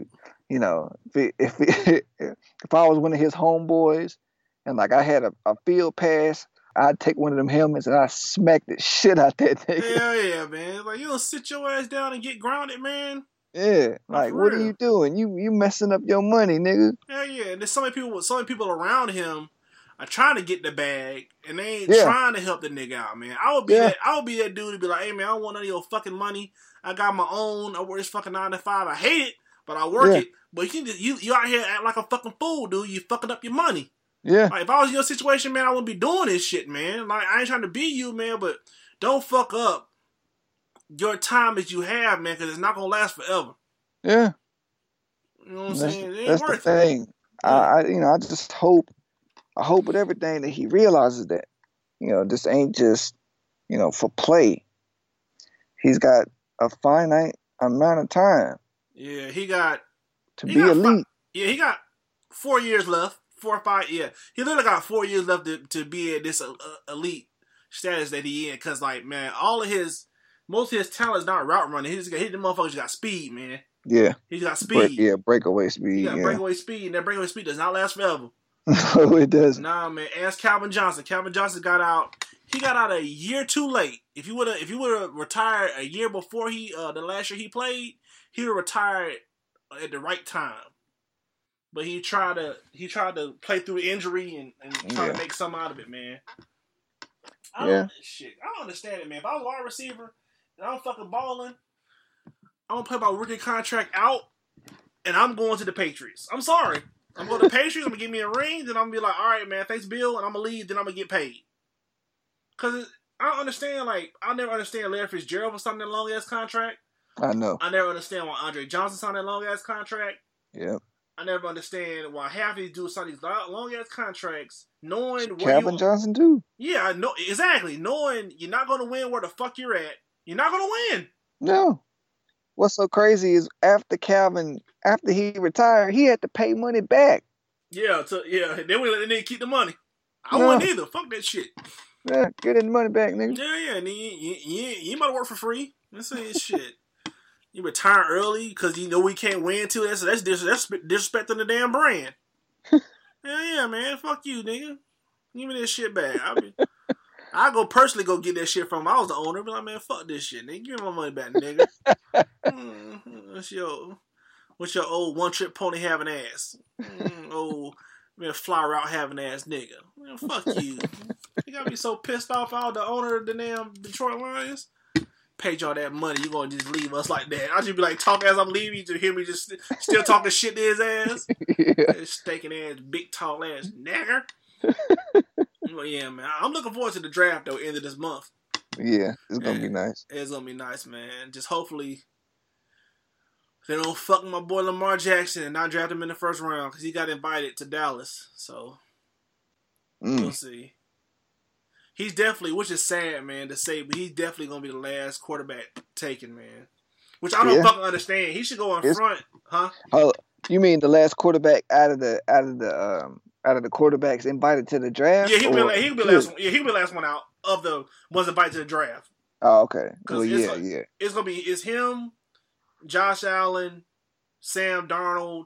You know, if it, if it, if I was one of his homeboys and like I had a, a field pass, I'd take one of them helmets and I'd smack the shit out that nigga. Hell yeah, man. Like, you don't sit your ass down and get grounded, man. Yeah, like, what real. are you doing? You you messing up your money, nigga. Hell yeah. And there's so many people, so many people around him are trying to get the bag, and they ain't Yeah. trying to help the nigga out, man. I would be Yeah. that. I would be that dude to be like, hey, man, I don't want none of your fucking money. I got my own. I work this fucking nine to five. I hate it, but I work Yeah. it. But you, you, you out here act like a fucking fool, dude. You fucking up your money. Yeah, Like, if I was in your situation, man, I wouldn't be doing this shit, man. Like, I ain't trying to be you, man, but don't fuck up your time that you have, man, because it's not gonna last forever. yeah. You know what I'm That's, saying? It ain't that's the worth it. thing. I, I, you know, I just hope, I hope with everything that he realizes that, you know, this ain't just, you know, for play. He's got a finite amount of time Yeah, he got. to He be got elite. Yeah, he got four years left. Four or five. Yeah, he literally got four years left to, to be at this uh, uh, elite status that he in. Cause like, man, all of his, most of his talent is not route running. He just got, he the motherfuckers got speed, man. Yeah, He's got speed. break, yeah, breakaway He speed. got Yeah, breakaway speed, and that breakaway speed does not last forever. no, it doesn't. Nah, man. Ask Calvin Johnson. Calvin Johnson got out. He got out a year too late. If you would have, if you would have retired a year before he, uh, the last year he played, he would have retired at the right time. But he tried to, he tried to play through injury and, and try Yeah. to make something out of it, man. I Yeah. don't, shit. I don't understand it, man. If I was a wide receiver and I'm fucking balling, I'm gonna play my rookie contract out, and I'm going to the Patriots. I'm sorry. I'm going to the Patriots. I'm gonna give me a ring. Then I'm gonna be like, all right, man, thanks, Bill, and I'm gonna leave. Then I'm gonna get paid. Cause I don't understand. Like, I never understand Larry Fitzgerald for signing that long ass contract. I know. I never understand why Andre Johnson signed that long ass contract. Yeah, I never understand why half of these dudes sign these long ass contracts, knowing where Calvin you. Johnson too. Yeah, I know exactly. Knowing you're not gonna win where the fuck you're at. You're not gonna win. No. What's so crazy is after Calvin, after he retired, he had to pay money back. Yeah, so, yeah. Then we let the nigga keep the money. I No. wouldn't either. Fuck that shit. Yeah, get his money back, nigga. Yeah, yeah. And you, you, you, you about to work for free. That's it. Shit. You retire early because you know we can't win too. That's that's dis- that's disrespecting the damn brand. Yeah, yeah, man. Fuck you, nigga. Give me this shit back. I mean, I go personally go get that shit from him. I was the owner, but like, man, fuck this shit, nigga. Give me my money back, nigga. mm, what's your what's your old one trip pony having ass? Mm, old man, fly route having ass nigga. Man, fuck you. You got me so pissed off. I was the owner of the damn Detroit Lions. Paid y'all that money, you gonna just leave us like that? I just be like, talk as I'm leaving, you just hear me just st- still talking shit to his ass. Yeah. Stinking ass, big tall ass nigger. Well, yeah, man. I'm looking forward to the draft though, end of this month. Yeah, it's gonna be And nice. It's gonna be nice, man. Just hopefully they don't fuck my boy Lamar Jackson and not draft him in the first round because he got invited to Dallas. So Mm. we'll see. He's definitely, which is sad, man, to say, but he's definitely gonna be the last quarterback taken, man. Which I don't Yeah. fucking understand. He should go in It's- front, huh? Oh, you mean the last quarterback out of the out of the um out of the quarterbacks invited to the draft? Yeah, he'll be, Or- la- he'll be last. Yeah, he'll be the last one out of the ones invited to the draft. Oh, okay. 'Cause Well, it's yeah, like- yeah. It's gonna be it's him, Josh Allen, Sam Darnold,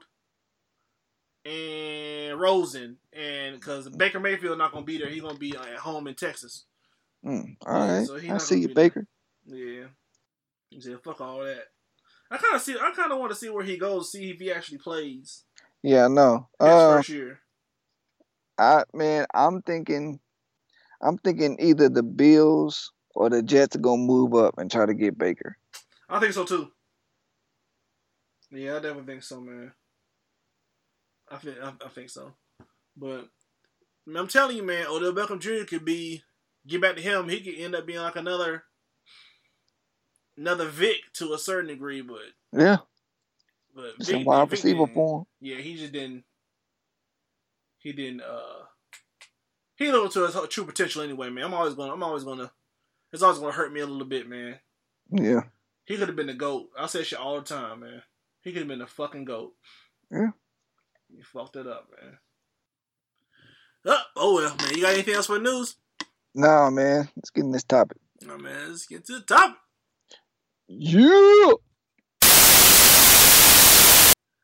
and Rosen, and because Baker Mayfield not gonna be there, he's gonna be at home in Texas. Mm. All Yeah, right. so he I not see gonna you, be there. Baker. Yeah, he said, "Fuck all that." I kind of see. I kind of want to see where he goes, see if he actually plays Yeah, I know. his Uh, first year. I man, I'm thinking, I'm thinking either the Bills or the Jets are gonna move up and try to get Baker. I think so too. Yeah, I definitely think so, man. I think I, I think so, but I'm telling you, man, Odell Beckham Junior could be get back to him. He could end up being like another another Vic to a certain degree, but Yeah, but it's a Vic, wide Vic receiver didn't- for him. Yeah, he just didn't. He didn't. uh He lived to his true potential anyway, man. I'm always gonna. I'm always gonna. It's always gonna hurt me a little bit, man. Yeah, He could have been the GOAT. I say shit all the time, man. He could have been the fucking GOAT. Yeah. You fucked it up, man. Oh, oh well, man. You got anything else for the news? nah, man. Let's get in this topic. No, man. Let's get to the topic. Yeah.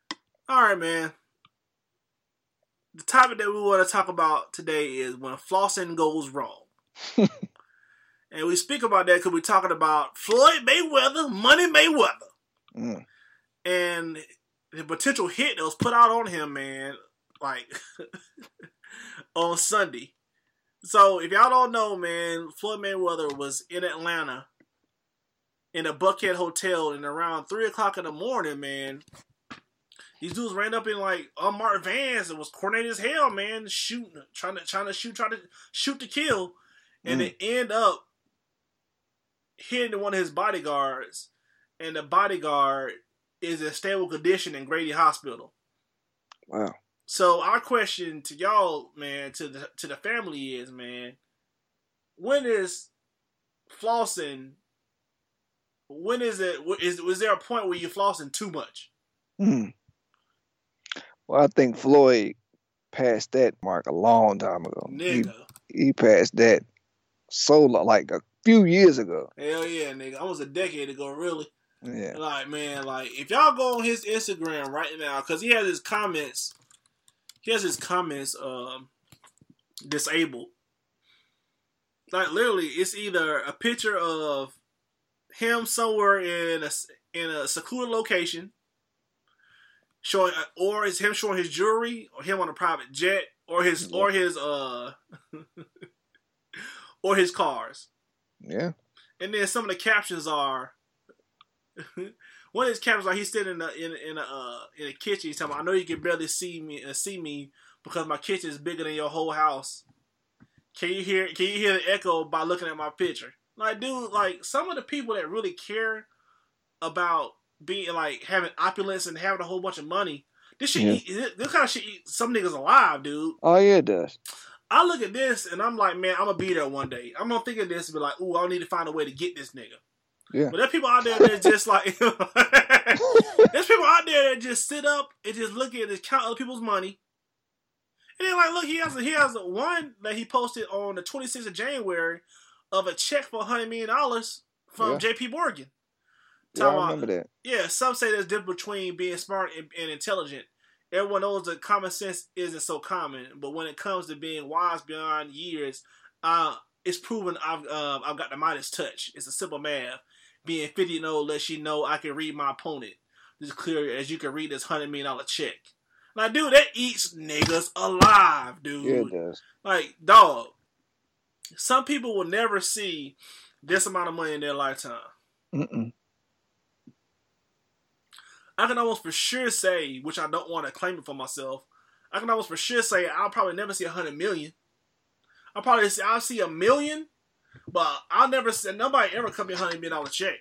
All right, man. The topic that we want to talk about today is when flossing goes wrong. And we speak about that because we're talking about Floyd Mayweather, Money Mayweather. Mm. And the potential hit that was put out on him, man, like, on Sunday. So, if y'all don't know, man, Floyd Mayweather was in Atlanta in a Buckhead hotel, and around three o'clock in the morning, man, these dudes ran up in, like, unmarked vans and was coordinated as hell, man, shooting, trying to, trying to shoot, trying to shoot to kill, and mm. they end up hitting one of his bodyguards, and the bodyguard is in stable condition in Grady Hospital. Wow. So our question to y'all, man, to the to the family is, man, when is flossing? When is it? Is was there a point where you're flossing too much? Hmm. Well, I think Floyd passed that mark a long time ago. Nigga. He, he passed that so long, like a few years ago. Hell yeah, nigga. Almost a decade ago, really. Yeah. Like, man, like, if y'all go on his Instagram right now, because he has his comments, he has his comments um, disabled. Like, literally, it's either a picture of him somewhere in a, in a secluded location, showing, or it's him showing his jewelry, or him on a private jet, or his, yeah. or his, uh, or his cars. Yeah. And then some of the captions are, one of his captions are, he's sitting in a, in, in a, uh, in a kitchen. He's talking about, I know you can barely see me, uh, see me because my kitchen is bigger than your whole house. Can you hear, can you hear the echo by looking at my picture? Like, dude, like, some of the people that really care about being, like, having opulence and having a whole bunch of money, this shit, yeah. eat, this kind of shit eat some niggas alive, dude. Oh, yeah, it does. I look at this and I'm like, man, I'm gonna be there one day. I'm gonna think of this and be like, ooh, I need to find a way to get this nigga. Yeah. But there's people out there that just like, there's people out there that just sit up and just look at and count other people's money. And then like, look, he has a, he has a one that he posted on the twenty-sixth of January of a check for one hundred million dollars from yeah. J P Morgan. Yeah, I remember that. Yeah, some say there's a difference between being smart and, and intelligent. Everyone knows that common sense isn't so common, but when it comes to being wise beyond years, uh, it's proven I've uh, I've got the Midas touch. It's a simple math. Being fifty and old lets you know I can read my opponent. This is clear as you can read this hundred million dollar check. Like, dude, that eats niggas alive, dude. Yeah, it does. Like, dog. Some people will never see this amount of money in their lifetime. Mm-mm. I can almost for sure say, which I don't want to claim it for myself, I can almost for sure say I'll probably never see a hundred million. I'll probably see, I'll see a million, but I'll never see, nobody ever cut me a hundred million dollar check.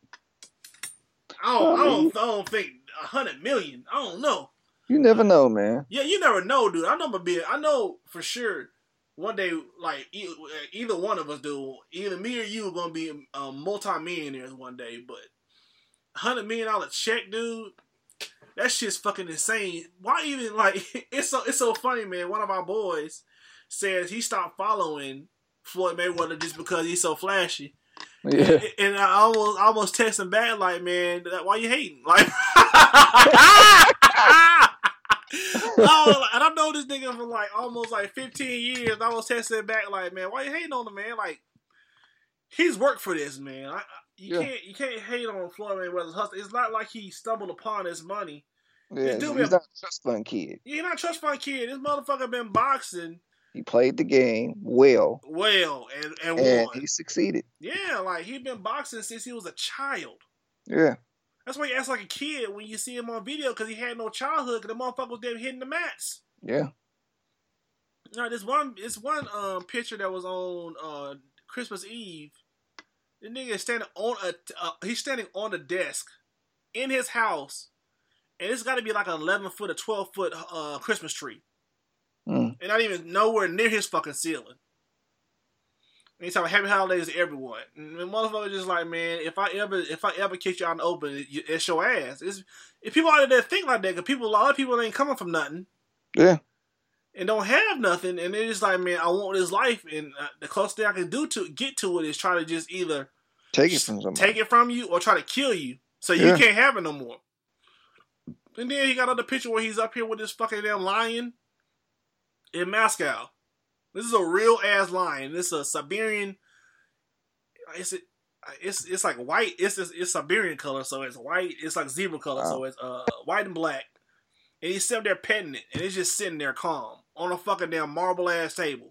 I don't, I don't, I don't think a hundred million. I don't know. You never know, man. Yeah, you never know, dude. I know, be, I know for sure one day, like, either one of us do, either me or you are going to be um, multi-millionaires one day, but hundred million dollar check, dude, that shit's fucking insane. Why even, like, it's so it's so funny, man. One of our boys says he stopped following Floyd Mayweather just because he's so flashy. Yeah. And, and I almost almost text him back like, man, why you hating? Like, oh, and I know this nigga for like almost like fifteen years. I was texting back like, man, why you hating on him, man? Like, he's worked for this, man. I, You yeah. can't you can't hate on Floyd Mayweather's hustle. It's not like he stumbled upon his money. Yeah, he's been, not a trust fund kid. He's not a trust fund kid. This motherfucker been boxing. He played the game well. Well, and, and, and won. he succeeded. Yeah, like, he been boxing since he was a child. Yeah. That's why he acts like a kid when you see him on video, because he had no childhood, because the motherfucker was there hitting the mats. Yeah. Now, this one, this one um, picture that was on uh, Christmas Eve. The nigga is standing on a, uh, he's standing on the desk in his house, and it's got to be like an eleven foot or twelve foot uh, Christmas tree, mm. and not even nowhere near his fucking ceiling. And he's talking happy holidays to everyone, and the motherfucker just like, man, if I ever, if I ever kick you out in the open, it, it's your ass. It's, if people out there think like that, because people, a lot of people ain't coming from nothing. Yeah. And don't have nothing, and they're just like, man, I want this life, and uh, the closest thing I can do to get to it is try to just either take it from somebody, take it from you, or try to kill you, so you yeah. can't have it no more. And then he got another picture where he's up here with this fucking damn lion in Moscow. This is a real ass lion. This is a Siberian. It's it's it's like white. It's it's, it's Siberian color, so it's white. It's like zebra color, oh. so it's uh white and black. And he's sitting there petting it, and it's just sitting there calm on a fucking damn marble ass table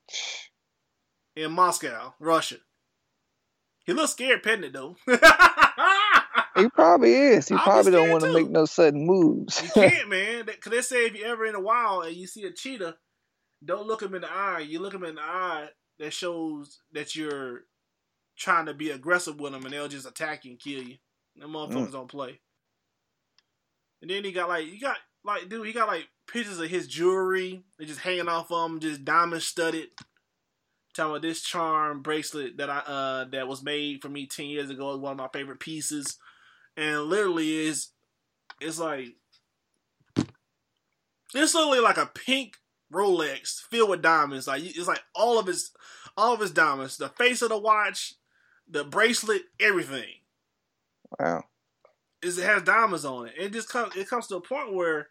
in Moscow, Russia. He looks scared petting it though. He probably is. He I'll probably don't want too. to make no sudden moves. You can't, man. Because they say if you're ever in the wild and you see a cheetah, don't look him in the eye. You look him in the eye, that shows that you're trying to be aggressive with them, and they'll just attack you and kill you. Them motherfuckers mm. don't play. And then he got like, you got like, dude, he got like pictures of his jewelry. They're just hanging off of him, just diamond studded. Talking about this charm bracelet that I uh that was made for me ten years ago is one of my favorite pieces. And literally is, it's like, it's literally like a pink Rolex filled with diamonds. Like, it's like all of his, all of his diamonds. The face of the watch, the bracelet, everything. Wow. Is it has diamonds on it. It just comes, it comes to a point where,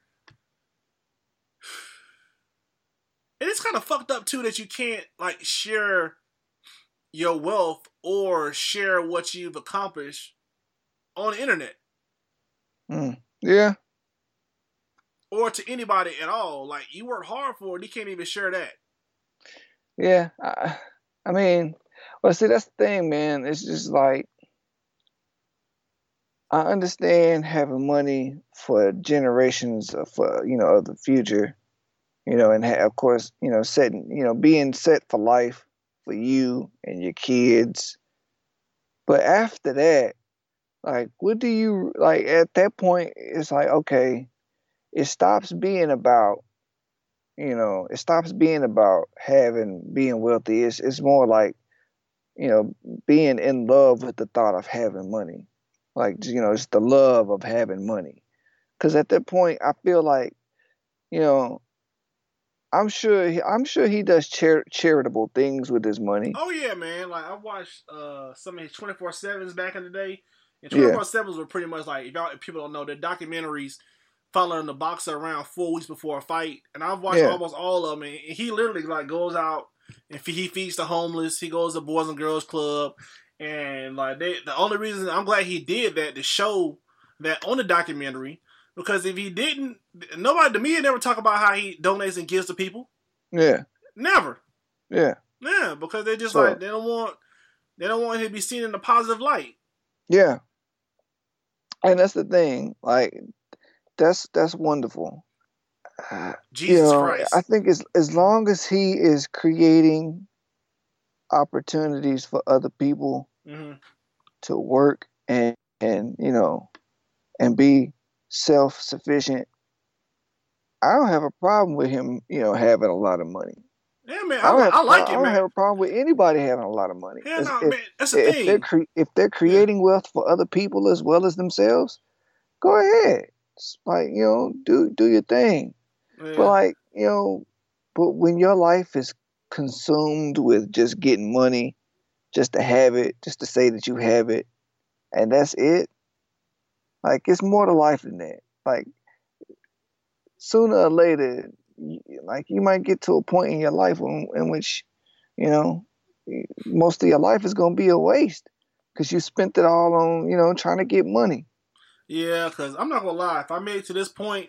and it's kind of fucked up too that you can't like share your wealth or share what you've accomplished on the internet. Mm, yeah. Or to anybody at all. Like, you work hard for it, you can't even share that. Yeah. I, I mean, well, see, that's the thing, man. It's just like, I understand having money for generations of, for, you know, of the future, you know, and ha- of course, you know, setting, you know, being set for life for you and your kids. But after that, like, what do you, like, at that point, it's like, okay, it stops being about, you know, it stops being about having, being wealthy. It's, it's more like, you know, being in love with the thought of having money. Like, you know, it's the love of having money. Because at that point, I feel like, you know, I'm sure, he, I'm sure he does char- charitable things with his money. Oh, yeah, man. Like, I watched uh, some of his twenty-four sevens back in the day. And twenty-four sevens were pretty much like, if, y'all, if people don't know, they're documentaries following the boxer around four weeks before a fight. And I've watched yeah. almost all of them. And he literally like goes out and he feeds the homeless. He goes to Boys and Girls Club. And like they, the only reason I'm glad he did that to show that on the documentary, because if he didn't, nobody, the media never talk about how he donates and gives to people. Yeah. Never. Yeah. Yeah, because they just so, like, they don't want, they don't want him to be seen in a positive light. Yeah. And that's the thing, like, that's that's wonderful. Jesus you know, Christ. I think as as long as he is creating opportunities for other people mm-hmm. to work and and you know and be self-sufficient, I don't have a problem with him, you know, having a lot of money. Yeah, man, I, I, have, I like I, it, I man. I don't have a problem with anybody having a lot of money. Yeah, no, if, man, that's the if thing. They're cre- if they're creating yeah. wealth for other people as well as themselves, go ahead. It's like, you know, do do your thing. Yeah. But like, you know, but when your life is consumed with just getting money, just to have it, just to say that you have it, and that's it, like, it's more to life than that. Like, sooner or later, like, you might get to a point in your life in, in which, you know, most of your life is going to be a waste because you spent it all on, you know, trying to get money. Yeah, because I'm not going to lie. If I made it to this point,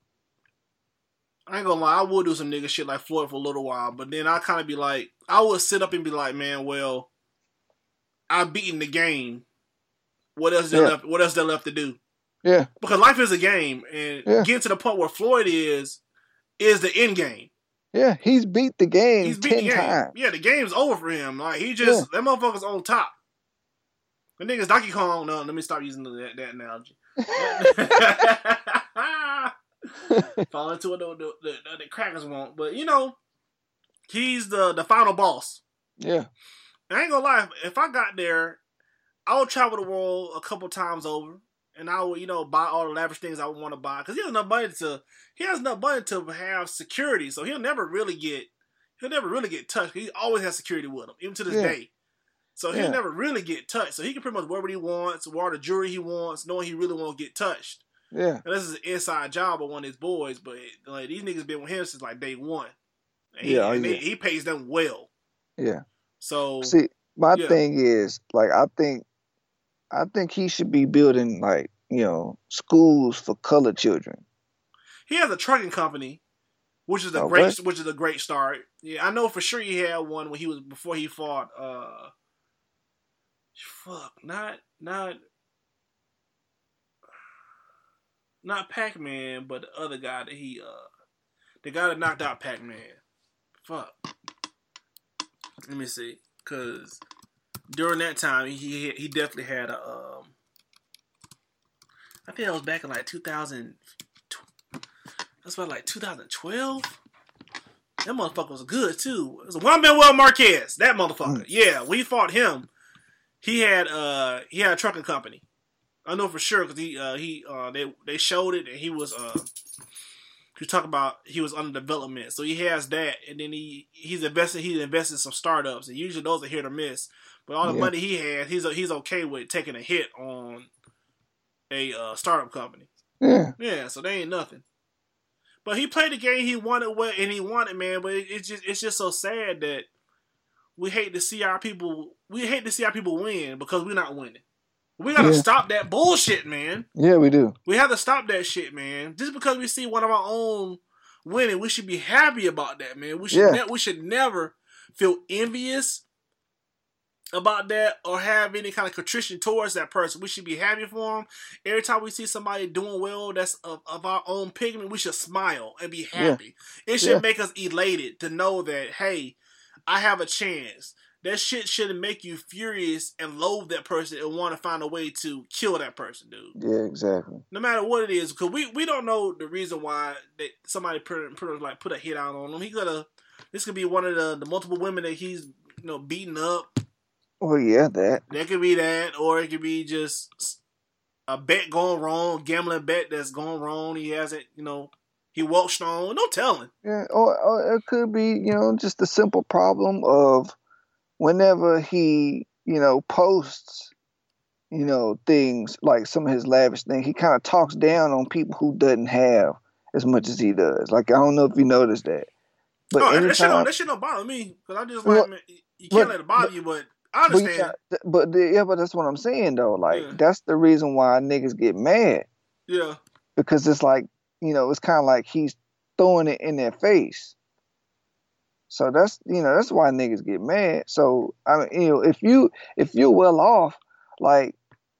I ain't going to lie. I would do some nigga shit like Floyd for a little while. But then I kind of be like, I would sit up and be like, man, well, I've beaten the game. What else is there yeah. left? What else is there left to do? Yeah. Because life is a game. And yeah. getting to the point where Floyd is, is the end game. Yeah, he's beat the game he's beat ten the game. times. Yeah, the game's over for him. Like, he just, yeah. that motherfucker's on top. The nigga's Donkey Kong. No, let me stop using that, that analogy. Fall into it, the, the, the, the crackers won't. But, you know, he's the, the final boss. Yeah. I ain't gonna lie. If I got there, I would travel the world a couple times over. And I would, you know, buy all the lavish things I would want to buy. Because he has enough money to, he has enough money to have security. So he'll never really get, he'll never really get touched. He always has security with him, even to this yeah. day. So he'll yeah. never really get touched. So he can pretty much wear what he wants, wear the jewelry he wants, knowing he really won't get touched. Yeah. And this is an inside job of one of his boys, but like these niggas been with him since like day one. And he, Yeah, oh, and yeah. they, he pays them well. Yeah. So see, my yeah. thing is like I think, I think he should be building like you know schools for colored children. He has a trucking company, which is a Oh, great, what? which is a great start. Yeah, I know for sure he had one when he was before he fought. Uh, fuck, not not not Pac-Man, but the other guy that he uh, the guy that knocked out Pac-Man. Fuck. Let me see, cause during that time he he definitely had a um. I think that was back in like two thousand. That's about like two thousand twelve. That motherfucker was good too. It was Juan Manuel Marquez. That motherfucker. Mm. Yeah, we fought him. He had uh he had a trucking company. I know for sure because he uh he uh they they showed it and he was uh he was talking about he was under development. So he has that and then he he's invested he's invested in some startups and usually those are hit or miss. But all the yeah. money he had, he's he's okay with taking a hit on a uh, startup company. Yeah. Yeah, so they ain't nothing. But he played the game he wanted, well, and he wanted, man. But it, it's just it's just so sad that we hate to see our people. We hate to see our people win because we're not winning. We gotta yeah. stop that bullshit, man. Yeah, we do. We have to stop that shit, man. Just because we see one of our own winning, we should be happy about that, man. We should yeah. ne- we should never feel envious about that or have any kind of contrition towards that person. We should be happy for them. Every time we see somebody doing well that's of, of our own pigment, we should smile and be happy. Yeah. It should yeah. make us elated to know that, hey, I have a chance. That shit shouldn't make you furious and loathe that person and want to find a way to kill that person, dude. Yeah, exactly. No matter what it is, because we, we don't know the reason why that somebody put, put like put a hit out on him. He could have. This could be one of the, the multiple women that he's you know beating up. Well, yeah, that. That could be that, or it could be just a bet going wrong, gambling bet that's going wrong. He hasn't, you know, he walked on. No telling. Yeah, or, or it could be, you know, just a simple problem of whenever he, you know, posts, you know, things like some of his lavish things, he kind of talks down on people who doesn't have as much as he does. Like, I don't know if you noticed that. But oh, anytime, that shit don't, that shit don't bother me. Because I just like, well, man, you can't but, let it bother but, you, but I understand. But, but the, yeah, but that's what I'm saying though. Like yeah. that's the reason why niggas get mad. Yeah. Because it's like, you know, it's kind of like he's throwing it in their face. So that's, you know, that's why niggas get mad. So I mean, you know, if you if you're well off, like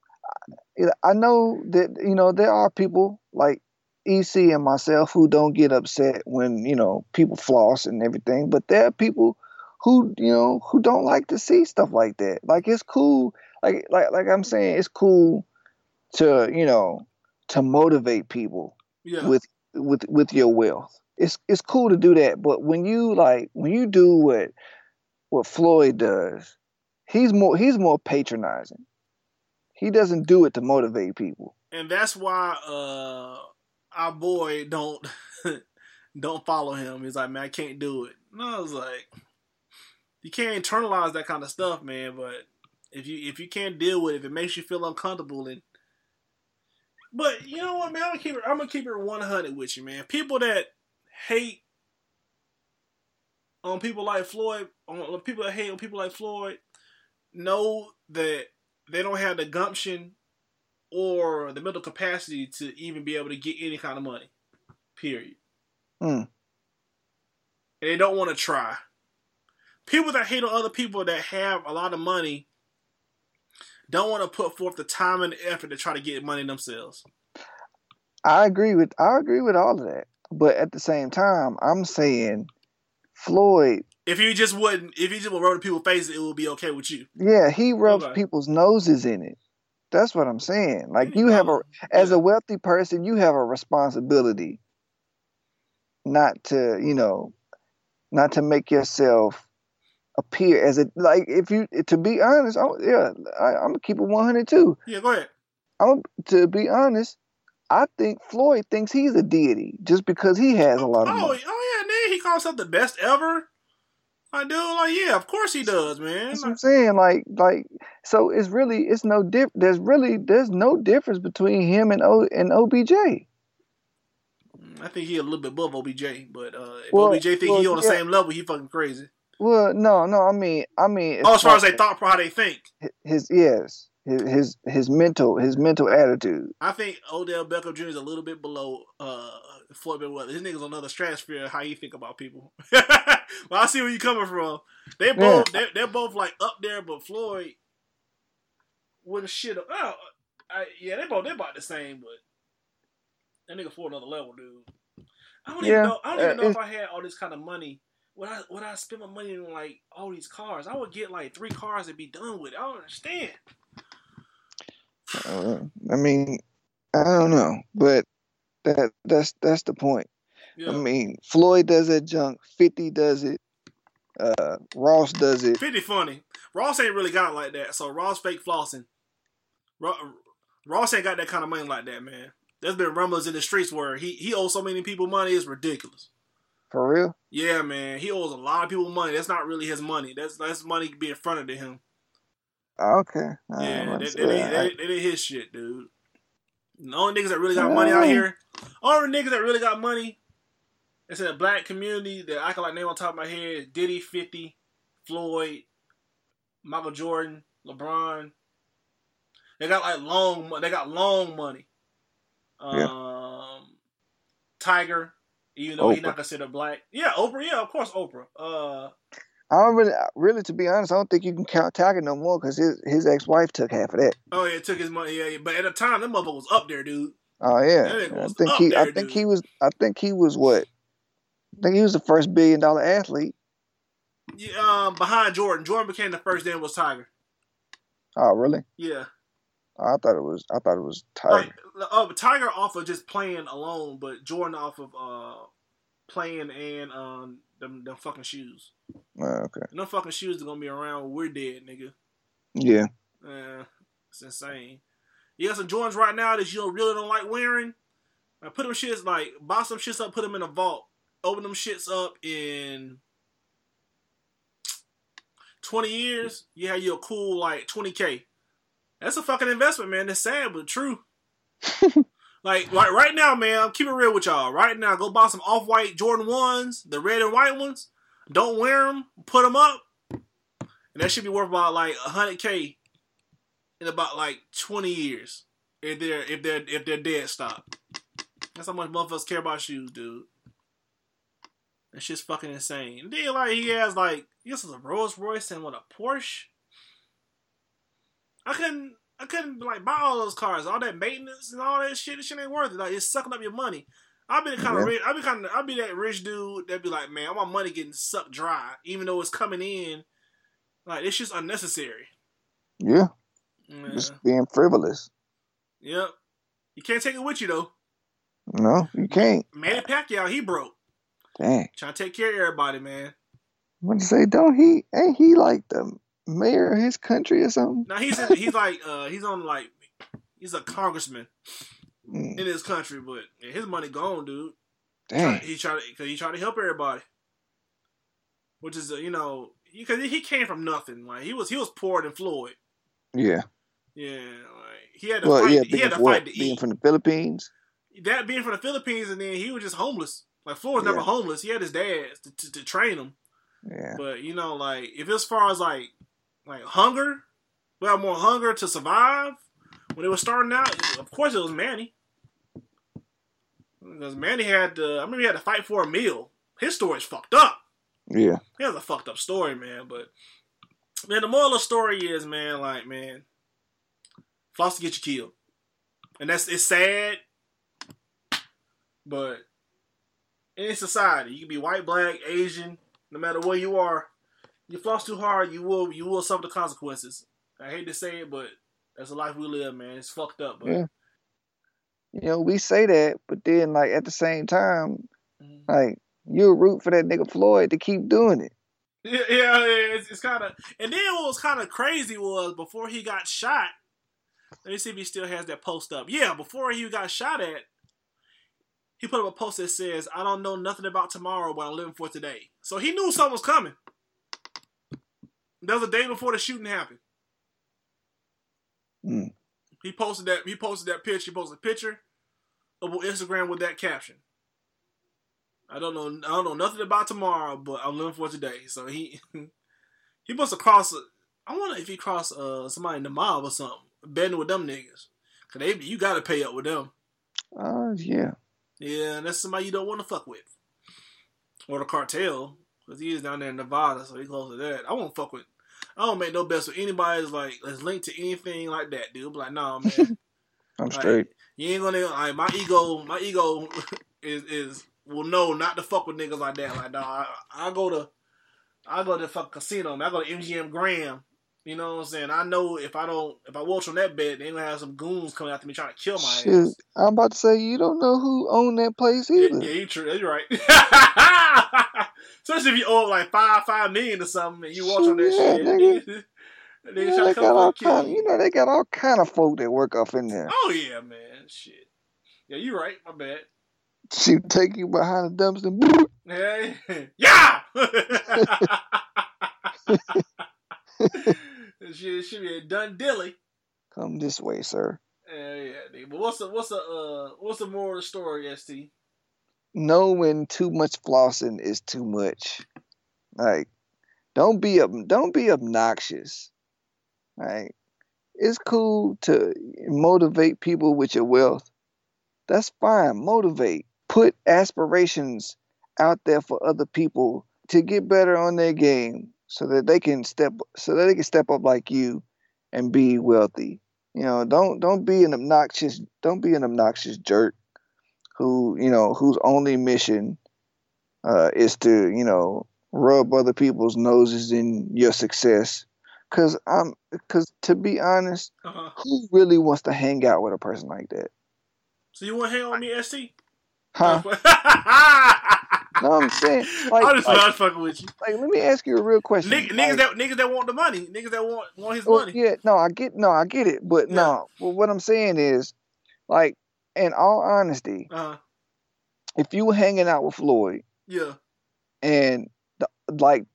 I know that, you know, there are people like E C and myself who don't get upset when, you know, people floss and everything, but there are people who, you know, who don't like to see stuff like that. Like it's cool, like like like I'm saying, it's cool to, you know, to motivate people yeah. with with with your wealth. It's it's cool to do that, but when you like when you do what what Floyd does, he's more he's more patronizing. He doesn't do it to motivate people. And that's why uh our boy don't don't follow him. He's like, man, I can't do it. And I was like, you can't internalize that kind of stuff, man. But if you if you can't deal with it, if it makes you feel uncomfortable, and but you know what, man, I'm gonna keep it. I'm gonna keep it one hundred with you, man. People that hate on people like Floyd, on people that hate on people like Floyd, know that they don't have the gumption or the mental capacity to even be able to get any kind of money. Period. Mm. And they don't want to try. People that hate on other people that have a lot of money don't want to put forth the time and the effort to try to get money themselves. I agree with I agree with all of that. But at the same time, I'm saying Floyd, if you just wouldn't if you just would rub in people's faces, it would be okay with you. Yeah, he rubs okay. people's noses in it. That's what I'm saying. Like you have a as yeah. a wealthy person, you have a responsibility not to, you know, not to make yourself appear as a like if you to be honest, I'm, yeah, I, I'm gonna keep it one hundred too. Yeah, go ahead. I'm to be honest. I think Floyd thinks he's a deity just because he has a lot of oh, money. Oh yeah, man, he calls himself the best ever. I do, like, yeah, of course he does, man. That's what I'm saying. Like, like, so it's really, it's no diff. There's really, there's no difference between him and O and O B J. I think he a little bit above O B J, but uh, if well, O B J think well, he on the yeah. same level, he fucking crazy. Well, no, no. I mean, I mean. Oh, as far as they thought, how they think. His yes, his his his mental his mental attitude. I think Odell Beckham Junior is a little bit below uh, Floyd Mayweather. His niggas on another stratosphere. How you think about people? Well, I see where you coming from. They both yeah. they they're both like up there, but Floyd wouldn't shit up. Oh, I, yeah, they both they about the same, but that nigga for another level, dude. I don't yeah. even know. I don't even know uh, if I had all this kind of money. Would I would I spend my money on like all these cars? I would get like three cars and be done with it. I don't understand. Uh, I mean, I don't know, but that that's that's the point. Yeah. I mean, Floyd does that junk. fifty does it. Uh, Ross does it. fifty funny. Ross ain't really got it like that. So Ross fake flossing. Ross ain't got that kind of money like that, man. There's been rumblings in the streets where he he owes so many people money. It's ridiculous. For real? Yeah, man. He owes a lot of people money. That's not really his money. That's that's money being fronted to him. Okay. Yeah, that, that, that, that, that ain't his shit, dude. The only niggas that really got money out here, all the niggas that really got money, it's in the black community that I can like name on top of my head: Diddy, fifty, Floyd, Michael Jordan, LeBron. They got like long, they got long money. Um, yeah. Tiger. Even though Oprah. He's not considered black. Yeah, Oprah. Yeah, of course, Oprah. Uh, I don't really, really, to be honest, I don't think you can count Tiger no more because his his ex wife took half of that. Oh yeah, took his money. Yeah, yeah. But at the time, that motherfucker was up there, dude. Oh yeah, I think he. There, I think dude. he was. I think he was what? I think he was the first billion dollar athlete. Yeah, um, behind Jordan. Jordan became the first. Then was Tiger. Oh really? Yeah. I thought it was. I thought it was Tiger. Like, uh, Tiger off of just playing alone, but Jordan off of uh, playing and um them, them fucking shoes. Oh, okay. And them fucking shoes are gonna be around when we're dead, nigga. Yeah. Uh, it's insane. You got some Jordans right now that you don't really don't like wearing. I put them shits like buy some shits up, put them in a vault, open them shits up in twenty years. You have your cool like twenty K. That's a fucking investment, man. It's sad, but true. like, like right now, man, I'm keeping it real with y'all. Right now, go buy some off-white Jordan ones, the red and white ones. Don't wear them. Put them up. And that should be worth about like one hundred K in about like twenty years. If they're, if they're, if they're dead stop. That's how much motherfuckers care about shoes, dude. That shit's fucking insane. And then, like, he has, like, he has a Rolls Royce and what, a Porsche? I couldn't, I couldn't like buy all those cars, all that maintenance and all that shit. This shit ain't worth it. Like it's sucking up your money. I've been kind of rich. I've been kind of, I'll be that rich dude that be like, man, all my money getting sucked dry, even though it's coming in. Like it's just unnecessary. Yeah, yeah. Just being frivolous. Yep, you can't take it with you though. No, you can't. Manny Pacquiao, he broke. Dang, trying to take care of everybody, man. What you say? Don't he? Ain't he like the mayor of his country or something? No, he's in, he's like uh he's on like he's a congressman mm. in his country, but yeah, his money gone, dude. Damn. He tried to because he tried to help everybody, which is uh, you know because he came from nothing. Like he was he was poorer than Floyd. Yeah. Yeah. Like he had to well, fight. Yeah, he had to what, fight to being eat. from the Philippines. That being from the Philippines, and then he was just homeless. Like Floyd was yeah. never homeless. He had his dad to, to, to train him. Yeah. But you know, like if as far as like like hunger, we have more hunger to survive. When it was starting out, of course it was Manny. Because Manny had to, I remember he had to fight for a meal. His story's fucked up. Yeah. He has a fucked up story, man. But man, the moral of the story is, man, like, man, floss to get you killed. And that's it's sad. But in society, you can be white, black, Asian, no matter where you are. You floss too hard, you will you will suffer the consequences. I hate to say it, but that's the life we live, man. It's fucked up, but yeah. You know, we say that, but then like at the same time, mm-hmm. like you'll root for that nigga Floyd to keep doing it. Yeah, yeah, it's, it's kind of. And then what was kind of crazy was before he got shot. Let me see if he still has that post up. Yeah, before he got shot at, he put up a post that says, "I don't know nothing about tomorrow, but I'm living for today." So he knew something was coming. That was a day before the shooting happened. Mm. He posted that. He posted that picture. He posted a picture of Instagram with that caption. I don't know. I don't know nothing about tomorrow, but I'm living for today. So he he must have crossed. I wonder if he crossed uh, somebody in the mob or something, betting with them niggas. Cause they, you gotta pay up with them. Uh, yeah. Yeah, and that's somebody you don't want to fuck with, or the cartel, cause he is down there in Nevada, so he close to that. I won't fuck with. I don't make no best with anybody that's like that's linked to anything like that, dude. I'm like, nah, man. I'm like, straight. You ain't gonna like my ego. My ego is is will know not to fuck with niggas like that. Like, nah, I, I go to I go to fuck casino. Man. I go to M G M Grand. You know what I'm saying? I know if I don't, if I watch on that bed, they gonna have some goons coming after me trying to kill my Shit, ass. I'm about to say you don't know who owned that place Yeah, either. yeah, you true. You're right. Especially if you owe like five, five million or something, and you watch on that Yeah, shit. nigga. Niggas, niggas Yeah, trying they to got come all and kill kind. you. You know, they got all kind of folk that work up in there. Oh yeah, man. Shit. Yeah, you right. My bad. She take you behind the dumpster. Hey, yeah. Shit, should be a done dilly. Come this way, sir. Yeah, yeah. Nigga. But what's the what's the uh what's the moral of the story, S T? Know when too much flossing is too much. Like, don't be up. Don't be obnoxious. Like, it's cool to motivate people with your wealth. That's fine. Motivate. Put aspirations out there for other people to get better on their game, so that they can step, so that they can step up like you, and be wealthy. You know, don't don't be an obnoxious. Don't be an obnoxious jerk, who you know whose only mission uh, is to you know rub other people's noses in your success. Cause I'm, cause to be honest, Uh-huh. who really wants to hang out with a person like that? So you want to hang on me, S T? Huh? No, I'm saying, like, I'm just like, not fucking with you. like, let me ask you a real question. Nigg- Like, niggas that niggas that want the money, niggas that want want his well, money. yeah, no, I get, no, I get it, but Yeah. no, well, what I'm saying is, like, in all honesty, Uh huh. if you were hanging out with Floyd Yeah. and the, like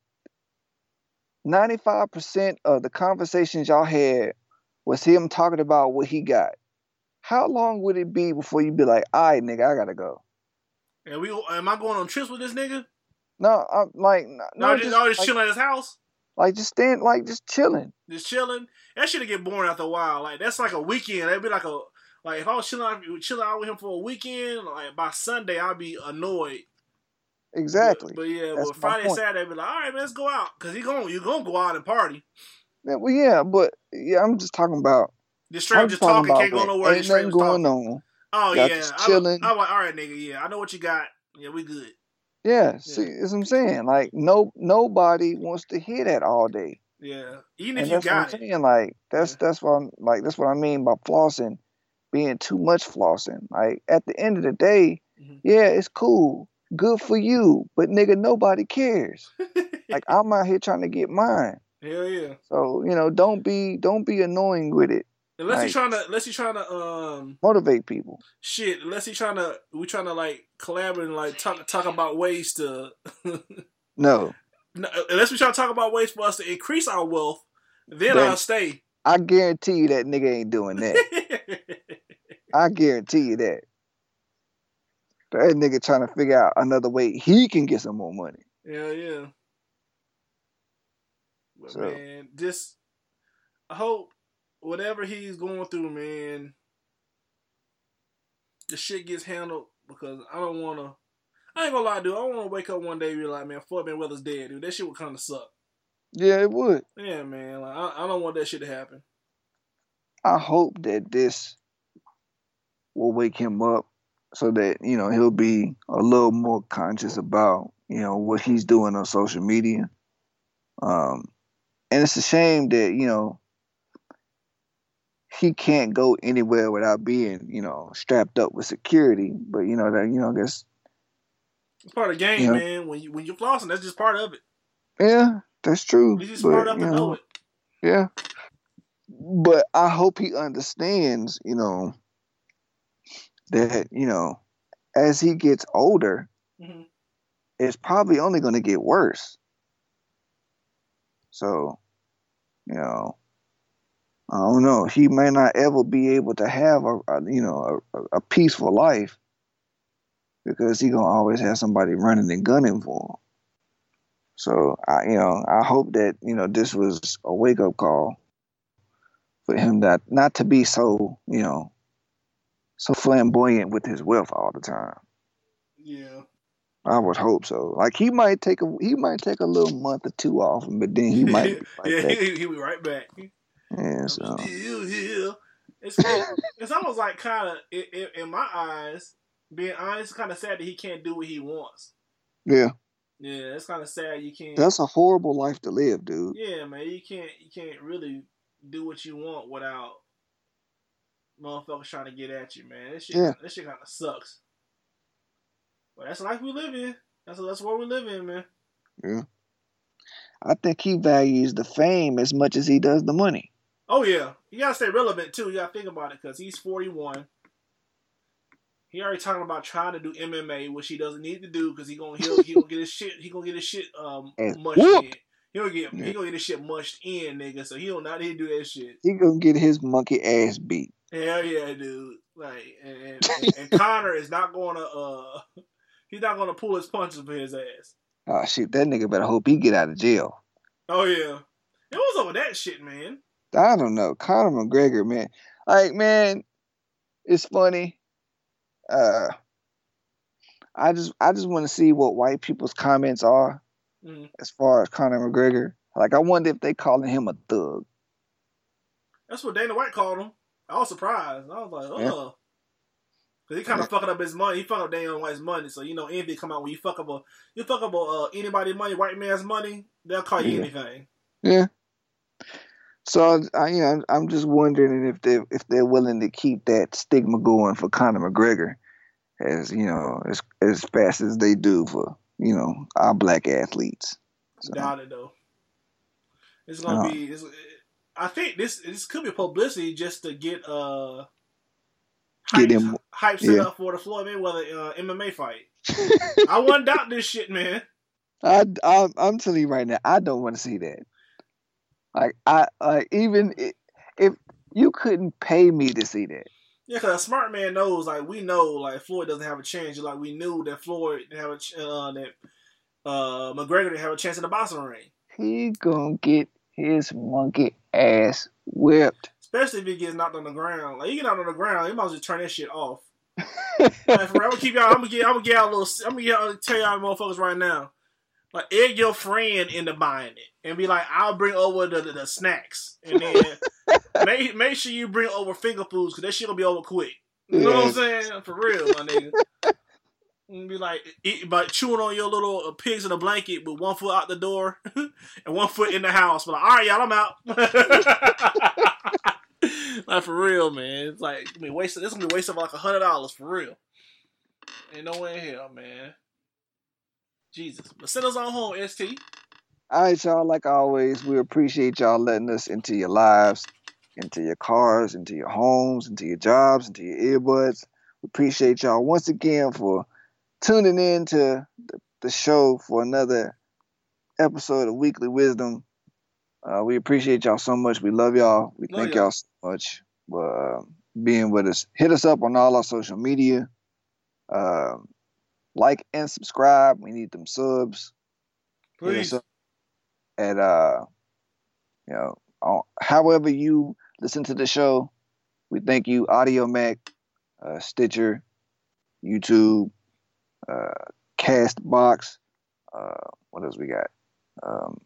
ninety-five percent of the conversations y'all had was him talking about what he got, how long would it be before you be like, all right, nigga, I gotta go? And we am I going on trips with this nigga? No, I'm like, no, No, just, just, no, just like, chilling at his house, like just stand, like just chilling. just chilling. That shit'll get boring after a while. Like that's like a weekend. That'd be like a like if I was chilling out, chilling out with him for a weekend. Like by Sunday, I'd be annoyed. Exactly. But, but yeah, That's but my Friday, point. Saturday, I'd be like, all right, man, let's go out because he going you gonna go out and party. Yeah, well, yeah, but yeah, I'm just talking about. Just straight up I'm just talking talking, about can't go when nowhere. ain't Just straight nothing up going talking. on. Oh Y'all yeah, just I'm, chilling. I'm like, all right, nigga, yeah, I know what you got. Yeah, we good. Yeah, see, that's what I'm saying. Like, no, nobody wants to hear that all day. Yeah, even And if you that's what I'm got it. saying. Like, that's Yeah. that's what I'm like. That's what I mean by flossing, being too much flossing. Like, at the end of the day, Mhm. yeah, it's cool, good for you, but nigga, nobody cares. Like, I'm out here trying to get mine. Hell yeah. So you know, don't be don't be annoying with it. Unless Like, he's trying to, unless he's trying to, um, motivate people. shit. Unless he's trying to, we trying to like collaborate and like talk talk about ways to. No, No, unless we try to talk about ways for us to increase our wealth, then Then- I'll stay. I guarantee you that nigga ain't doing that. I guarantee you that. That nigga trying to figure out another way he can get some more money. Yeah, yeah. But So- man, just I hope whatever he's going through, man, the shit gets handled because I don't want to. I ain't gonna lie, dude. I don't want to wake up one day and be like, man, Floyd Mayweather's dead, dude. That shit would kind of suck. Yeah, it would. Yeah, man. Like, I, I don't want that shit to happen. I hope that this will wake him up so that, you know, he'll be a little more conscious about, you know, what he's doing on social media. Um, and it's a shame that, you know, he can't go anywhere without being, you know, strapped up with security. But, you know, that, you know, I guess, It's part of the game, Yeah. man. When you when you're flossing, that's just part of it. yeah, that's true. You just But, smart enough you to know, know it. yeah. But I hope he understands, you know, that, you know, as he gets older, Mhm. it's probably only going to get worse. So, you know, I don't know. He may not ever be able to have a, a you know a, a peaceful life because he gonna always have somebody running and gunning for him. So I, you know, I hope that you know this was a wake up call for him that not to be so you know so flamboyant with his wealth all the time. Yeah. I would hope so. Like he might take a he might take a little month or two off, but then he might be right yeah, back. he, he'll be right back. Yeah, I'm so. still here. It's it, it's almost like kind of it, in my eyes, being honest, kind of sad that he can't do what he wants. Yeah. Yeah, it's kind of sad you can't. That's a horrible life to live, dude. Yeah, man, you can't you can't really do what you want without motherfuckers trying to get at you, man. This shit, Yeah. this shit kind of sucks. But that's the life we live in. That's that's what we live in, man. Yeah. I think he values the fame as much as he does the money. Oh yeah, you gotta stay relevant too. You gotta think about it because he's forty-one. He already talking about trying to do M M A, which he doesn't need to do because he gonna he'll, he gonna get his shit. He gonna get his shit um mushed in. He gonna get yeah. he gonna get his shit mushed in, nigga. So he don't not need to do that shit. He gonna get his monkey ass beat. Hell yeah, dude. Like and and, and, and Conor is not gonna uh he's not gonna pull his punches for his ass. Oh shit, that nigga better hope he get out of jail. Oh yeah, it was over that shit, man. I don't know, Conor McGregor, man. Like, man, it's funny. Uh, I just, I just want to see what white people's comments are mm-hmm. as far as Conor McGregor. Like, I wonder if they calling him a thug. That's what Dana White called him. I was surprised. I was like, oh. Yeah. Cause he kind of yeah. fucking up his money. He fucked up Dana White's money. So you know, envy come out when you fuck up a, you fuck up a, uh, anybody's money, white man's money. They'll call you yeah. anything. Yeah. So I, you know, I'm just wondering if they if they're willing to keep that stigma going for Conor McGregor, as you know, as as fast as they do for you know our black athletes. So. Doubt it though. It's gonna uh, be. It's, I think this this could be publicity just to get uh. Hype, Get him, hype set yeah. up for the Floyd Mayweather uh, M M A fight. I wouldn't doubt this shit, man. I, I I'm telling you right now, I don't want to see that. Like I like even if you couldn't pay me to see that. Yeah, because a smart man knows. Like we know, like Floyd doesn't have a chance. Like we knew that Floyd didn't have a ch- uh, that uh, McGregor didn't have a chance in the boxing ring. He gonna get his monkey ass whipped. Especially if he gets knocked on the ground. Like, you get knocked on the ground, you might as well turn that shit off. Like, for real, I'm gonna keep y'all, I'm gonna get, I'm gonna get y'all a little, I'm gonna, get, I'm gonna tell y'all motherfuckers right now. Like, egg your friend into buying it. And be like, I'll bring over the, the, the snacks. And then make, make sure you bring over finger foods, because that shit gonna be over quick. You know yes. what I'm saying? For real, my nigga. And be like, eat, by chewing on your little uh, pigs in a blanket with one foot out the door and one foot in the house. But like, all right, y'all, I'm out. Like for real, man. It's like I mean, wasted. This gonna be wasted like a hundred dollars for real. Ain't no way in hell, man. Jesus, but send us on home, S T. All right, y'all. Like always, we appreciate y'all letting us into your lives, into your cars, into your homes, into your jobs, into your earbuds. We appreciate y'all once again for tuning in to the, the show for another episode of Weekly Wisdom. Uh, we appreciate y'all so much. We love y'all. We love thank y'all. y'all so much for uh, being with us. Hit us up on all our social media. Uh, like and subscribe. We need them subs. Please. At uh, you know, on, however you listen to the show, we thank you. AudioMac, uh, Stitcher, YouTube, uh, Castbox. Uh, what else we got? Um,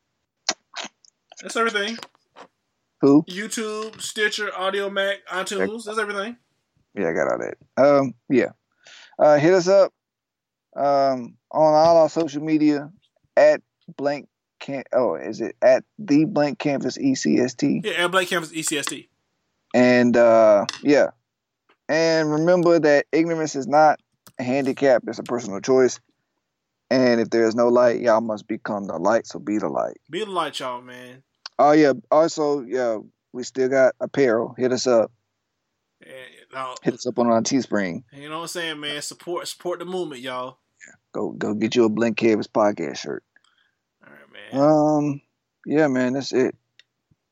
That's everything. Who? YouTube, Stitcher, AudioMac, iTunes. That's everything. Yeah, I got all that. Um, yeah. Uh, hit us up um, on all our social media at blank can oh is it at the blank canvas E C S T? Yeah, at blank canvas E C S T. And uh, yeah. And remember that ignorance is not a handicap, it's a personal choice. And if there is no light, y'all must become the light. So be the light. Be the light, y'all, man. Oh yeah. Also, yeah, we still got apparel. Hit us up. Yeah, no, Hit us up on our Teespring. You know what I'm saying, man? Support, support the movement, y'all. Yeah. Go, go get you a Blank Canvas podcast shirt. All right, man. Um, yeah, man, that's it.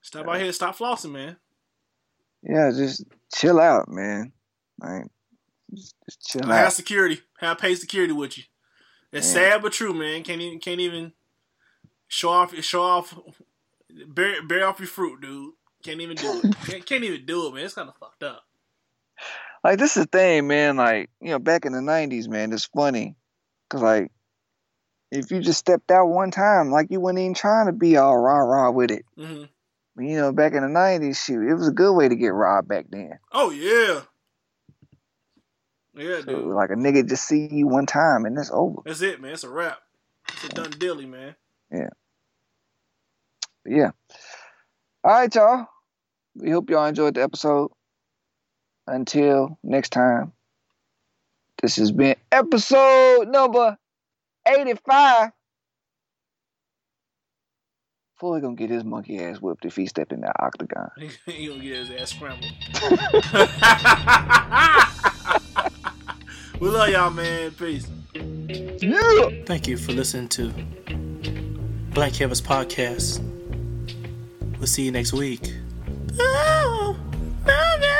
Stop out here. Stop flossing, man. Yeah, just chill out, man. Like, just, just chill I out. have security. Have paid security with you. It's Yeah. sad but true, man. Can't even can't even show off show off bear, bear off your fruit, dude. Can't even do it. Can't, can't even do it, man. It's kind of fucked up. Like, this is the thing, man. Like, you know, back in the nineties, man, it's funny. Because, like, if you just stepped out one time, like, you weren't even trying to be all rah-rah with it. Mm-hmm. But, you know, back in the nineties, shoot, it was a good way to get robbed back then. Oh, yeah. Yeah, So, dude. like, a nigga just see you one time, and it's over. That's it, man. It's a wrap. It's a done dilly, man. Yeah. But yeah. All right, y'all. We hope y'all enjoyed the episode. Until next time, this has been episode number eighty-five. Floyd gonna get his monkey ass whipped if he stepped in that octagon. He gonna get his ass scrambled. We love y'all, man. Peace. Yeah. Thank you for listening to Black Canvas Podcast. We'll see you next week. Oh, oh,